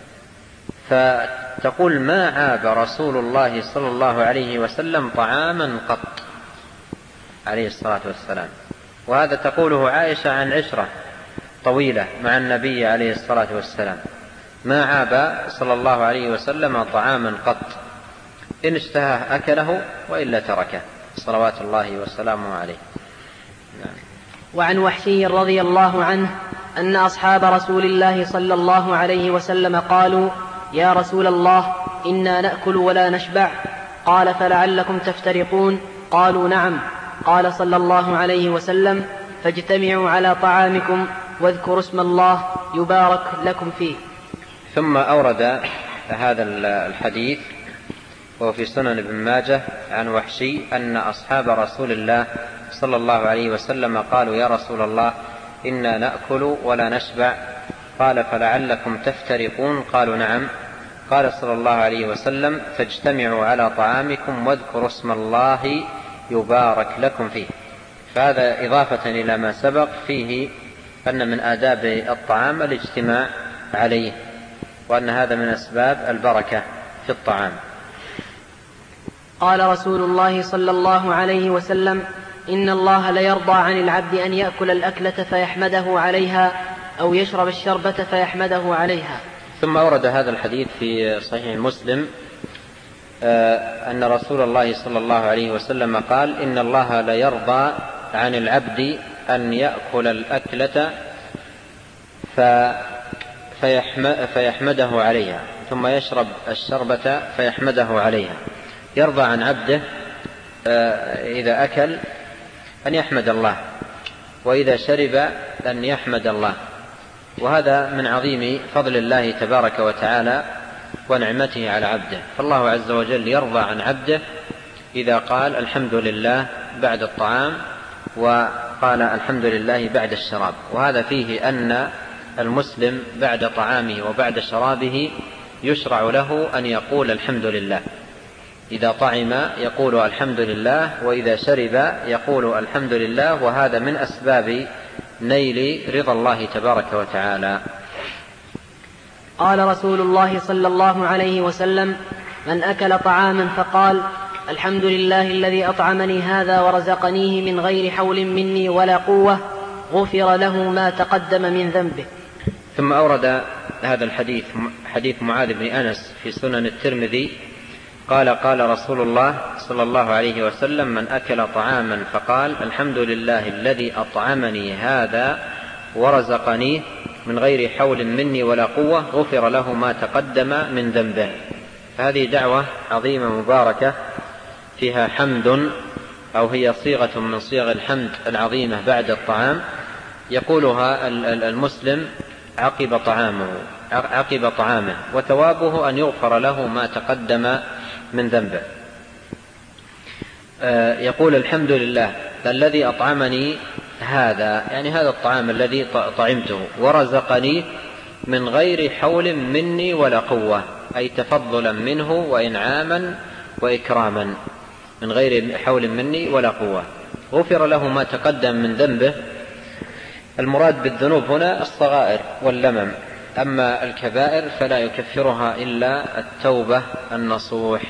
فتقول: ما عاب رسول الله صلى الله عليه وسلم طعاما قط عليه الصلاة والسلام. وهذا تقوله عائشة عن عشرة طويلة مع النبي عليه الصلاة والسلام. ما عاب صلى الله عليه وسلم طعاما قط، إن اشتهاه أكله وإلا تركه، صلوات الله وسلامه عليه. نعم. وعن وحشي رضي الله عنه أن أصحاب رسول الله صلى الله عليه وسلم قالوا: يا رسول الله، إنا نأكل ولا نشبع. قال: فلعلكم تفترقون. قالوا: نعم. قال صلى الله عليه وسلم: فاجتمعوا على طعامكم واذكروا اسم الله يبارك لكم فيه. ثم أورد هذا الحديث وهو في سنن ابن ماجه عن وحشي أن أصحاب رسول الله صلى الله عليه وسلم قالوا: يا رسول الله، إنا نأكل ولا نشبع. قال: فلعلكم تفترقون. قالوا: نعم. قال صلى الله عليه وسلم: فاجتمعوا على طعامكم واذكروا اسم الله يبارك لكم فيه. فهذا إضافة إلى ما سبق فيه أن من آداب الطعام الاجتماع عليه، وأن هذا من أسباب البركة في الطعام. قال رسول الله صلى الله عليه وسلم: إن الله ليرضى عن العبد أن يأكل الأكلة فيحمده عليها أو يشرب الشربة فيحمده عليها. ثم أورد هذا الحديث في صحيح مسلم أن رسول الله صلى الله عليه وسلم قال: إن الله ليرضى عن العبد أن يأكل الأكلة فيحمده عليها ثم يشرب الشربة فيحمده عليها. يرضى عن عبده إذا أكل أن يحمد الله، وإذا شرب أن يحمد الله. وهذا من عظيم فضل الله تبارك وتعالى ونعمته على عبده. فالله عز وجل يرضى عن عبده إذا قال الحمد لله بعد الطعام وقال الحمد لله بعد الشراب. وهذا فيه أن المسلم بعد طعامه وبعد شرابه يشرع له أن يقول الحمد لله. إذا طعم يقول الحمد لله، وإذا شرب يقول الحمد لله. وهذا من أسباب نيل رضا الله تبارك وتعالى. قال رسول الله صلى الله عليه وسلم: من أكل طعاما فقال الحمد لله الذي أطعمني هذا ورزقنيه من غير حول مني ولا قوة، غفر له ما تقدم من ذنبه. ثم أورد هذا الحديث حديث معاذ بن أنس في سنن الترمذي قال: قال رسول الله صلى الله عليه وسلم: من أكل طعاما فقال الحمد لله الذي أطعمني هذا ورزقنيه من غير حول مني ولا قوة، غفر له ما تقدم من ذنبه. فهذه دعوة عظيمة مباركة فيها حمد أو هي صيغة من صيغ الحمد العظيمة بعد الطعام يقولها المسلم عقب طعامه عقب طعامه وثوابه أن يغفر له ما تقدم من ذنبه. يقول الحمد لله الذي أطعمني هذا، يعني هذا الطعام الذي طعمته، ورزقني من غير حول مني ولا قوة، أي تفضلا منه وإنعاما وإكراما، من غير حول مني ولا قوة. غفر له ما تقدم من ذنبه. المراد بالذنوب هنا الصغائر واللمم، أما الكبائر فلا يكفرها إلا التوبة النصوح.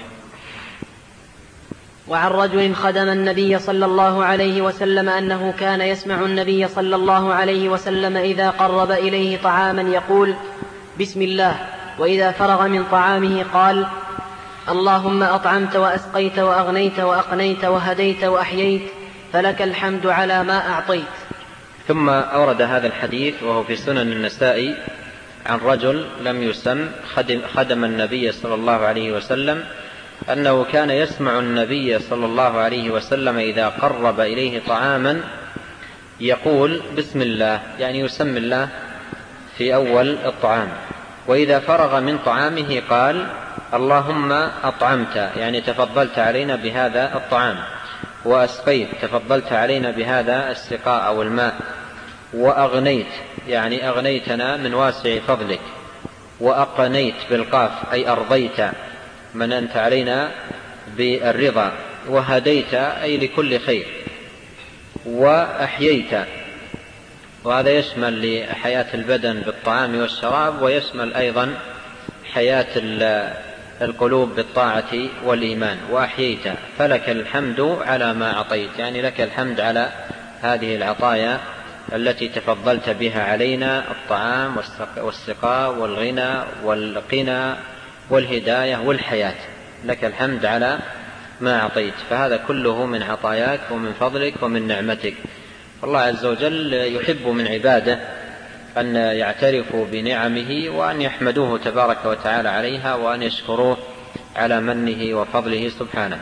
وعن رجل خدم النبي صلى الله عليه وسلم أنه كان يسمع النبي صلى الله عليه وسلم إذا قرب إليه طعاما يقول بسم الله، وإذا فرغ من طعامه قال اللهم أطعمت وأسقيت وأغنيت وأقنيت وهديت وأحييت، فلك الحمد على ما أعطيت. ثم أورد هذا الحديث وهو في سنن النسائي عن رجل لم يسم خدم, خدم النبي صلى الله عليه وسلم أنه كان يسمع النبي صلى الله عليه وسلم إذا قرب إليه طعاما يقول بسم الله، يعني يسمي الله في أول الطعام، وإذا فرغ من طعامه قال اللهم أطعمت، يعني تفضلت علينا بهذا الطعام، وأسقيت تفضلت علينا بهذا السقاء أو الماء، وأغنيت يعني أغنيتنا من واسع فضلك، وأقنيت بالقاف أي أرضيت مننت علينا بالرضا، وهديت أي لكل خير، وأحييت، وهذا يشمل لحياة البدن بالطعام والشراب، ويشمل أيضا حياة القلوب بالطاعة والإيمان. وأحييت فلك الحمد على ما أعطيت، يعني لك الحمد على هذه العطايا التي تفضلت بها علينا، الطعام والسقاء والغنى والقنى والهداية والحياة، لك الحمد على ما أعطيت، فهذا كله من عطاياك ومن فضلك ومن نعمتك. الله عز وجل يحب من عباده أن يعترفوا بنعمه وأن يحمدوه تبارك وتعالى عليها، وأن يشكروه على منه وفضله سبحانه.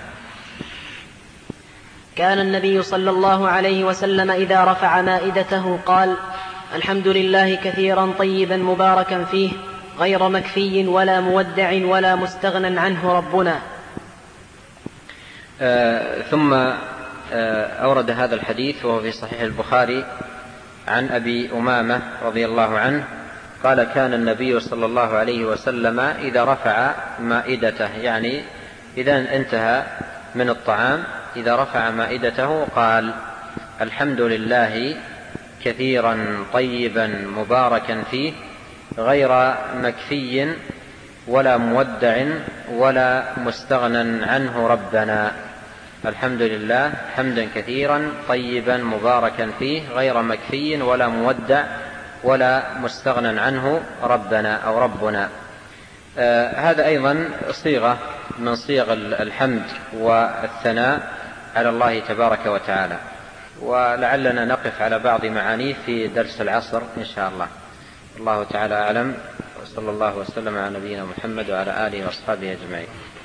كان النبي صلى الله عليه وسلم إذا رفع مائدته قال الحمد لله كثيرا طيبا مباركا فيه، غير مكفي ولا مودع ولا مستغنى عنه ربنا. آه ثم آه أورد هذا الحديث وهو في صحيح البخاري عن أبي أمامة رضي الله عنه قال كان النبي صلى الله عليه وسلم إذا رفع مائدته، يعني إذا انتهى من الطعام، إذا رفع مائدته قال الحمد لله كثيرا طيبا مباركا فيه، غير مكفي ولا مودع ولا مستغنى عنه ربنا. الحمد لله حمدا كثيرا طيبا مباركا فيه، غير مكفي ولا مودع ولا مستغنى عنه ربنا أو ربنا. آه هذا أيضا صيغة من صيغ الحمد والثناء على الله تبارك وتعالى، ولعلنا نقف على بعض معانيه في درس العصر إن شاء الله. الله تعالى أعلم، وصلى الله وسلم على نبينا محمد وعلى آله وأصحابه أجمعين.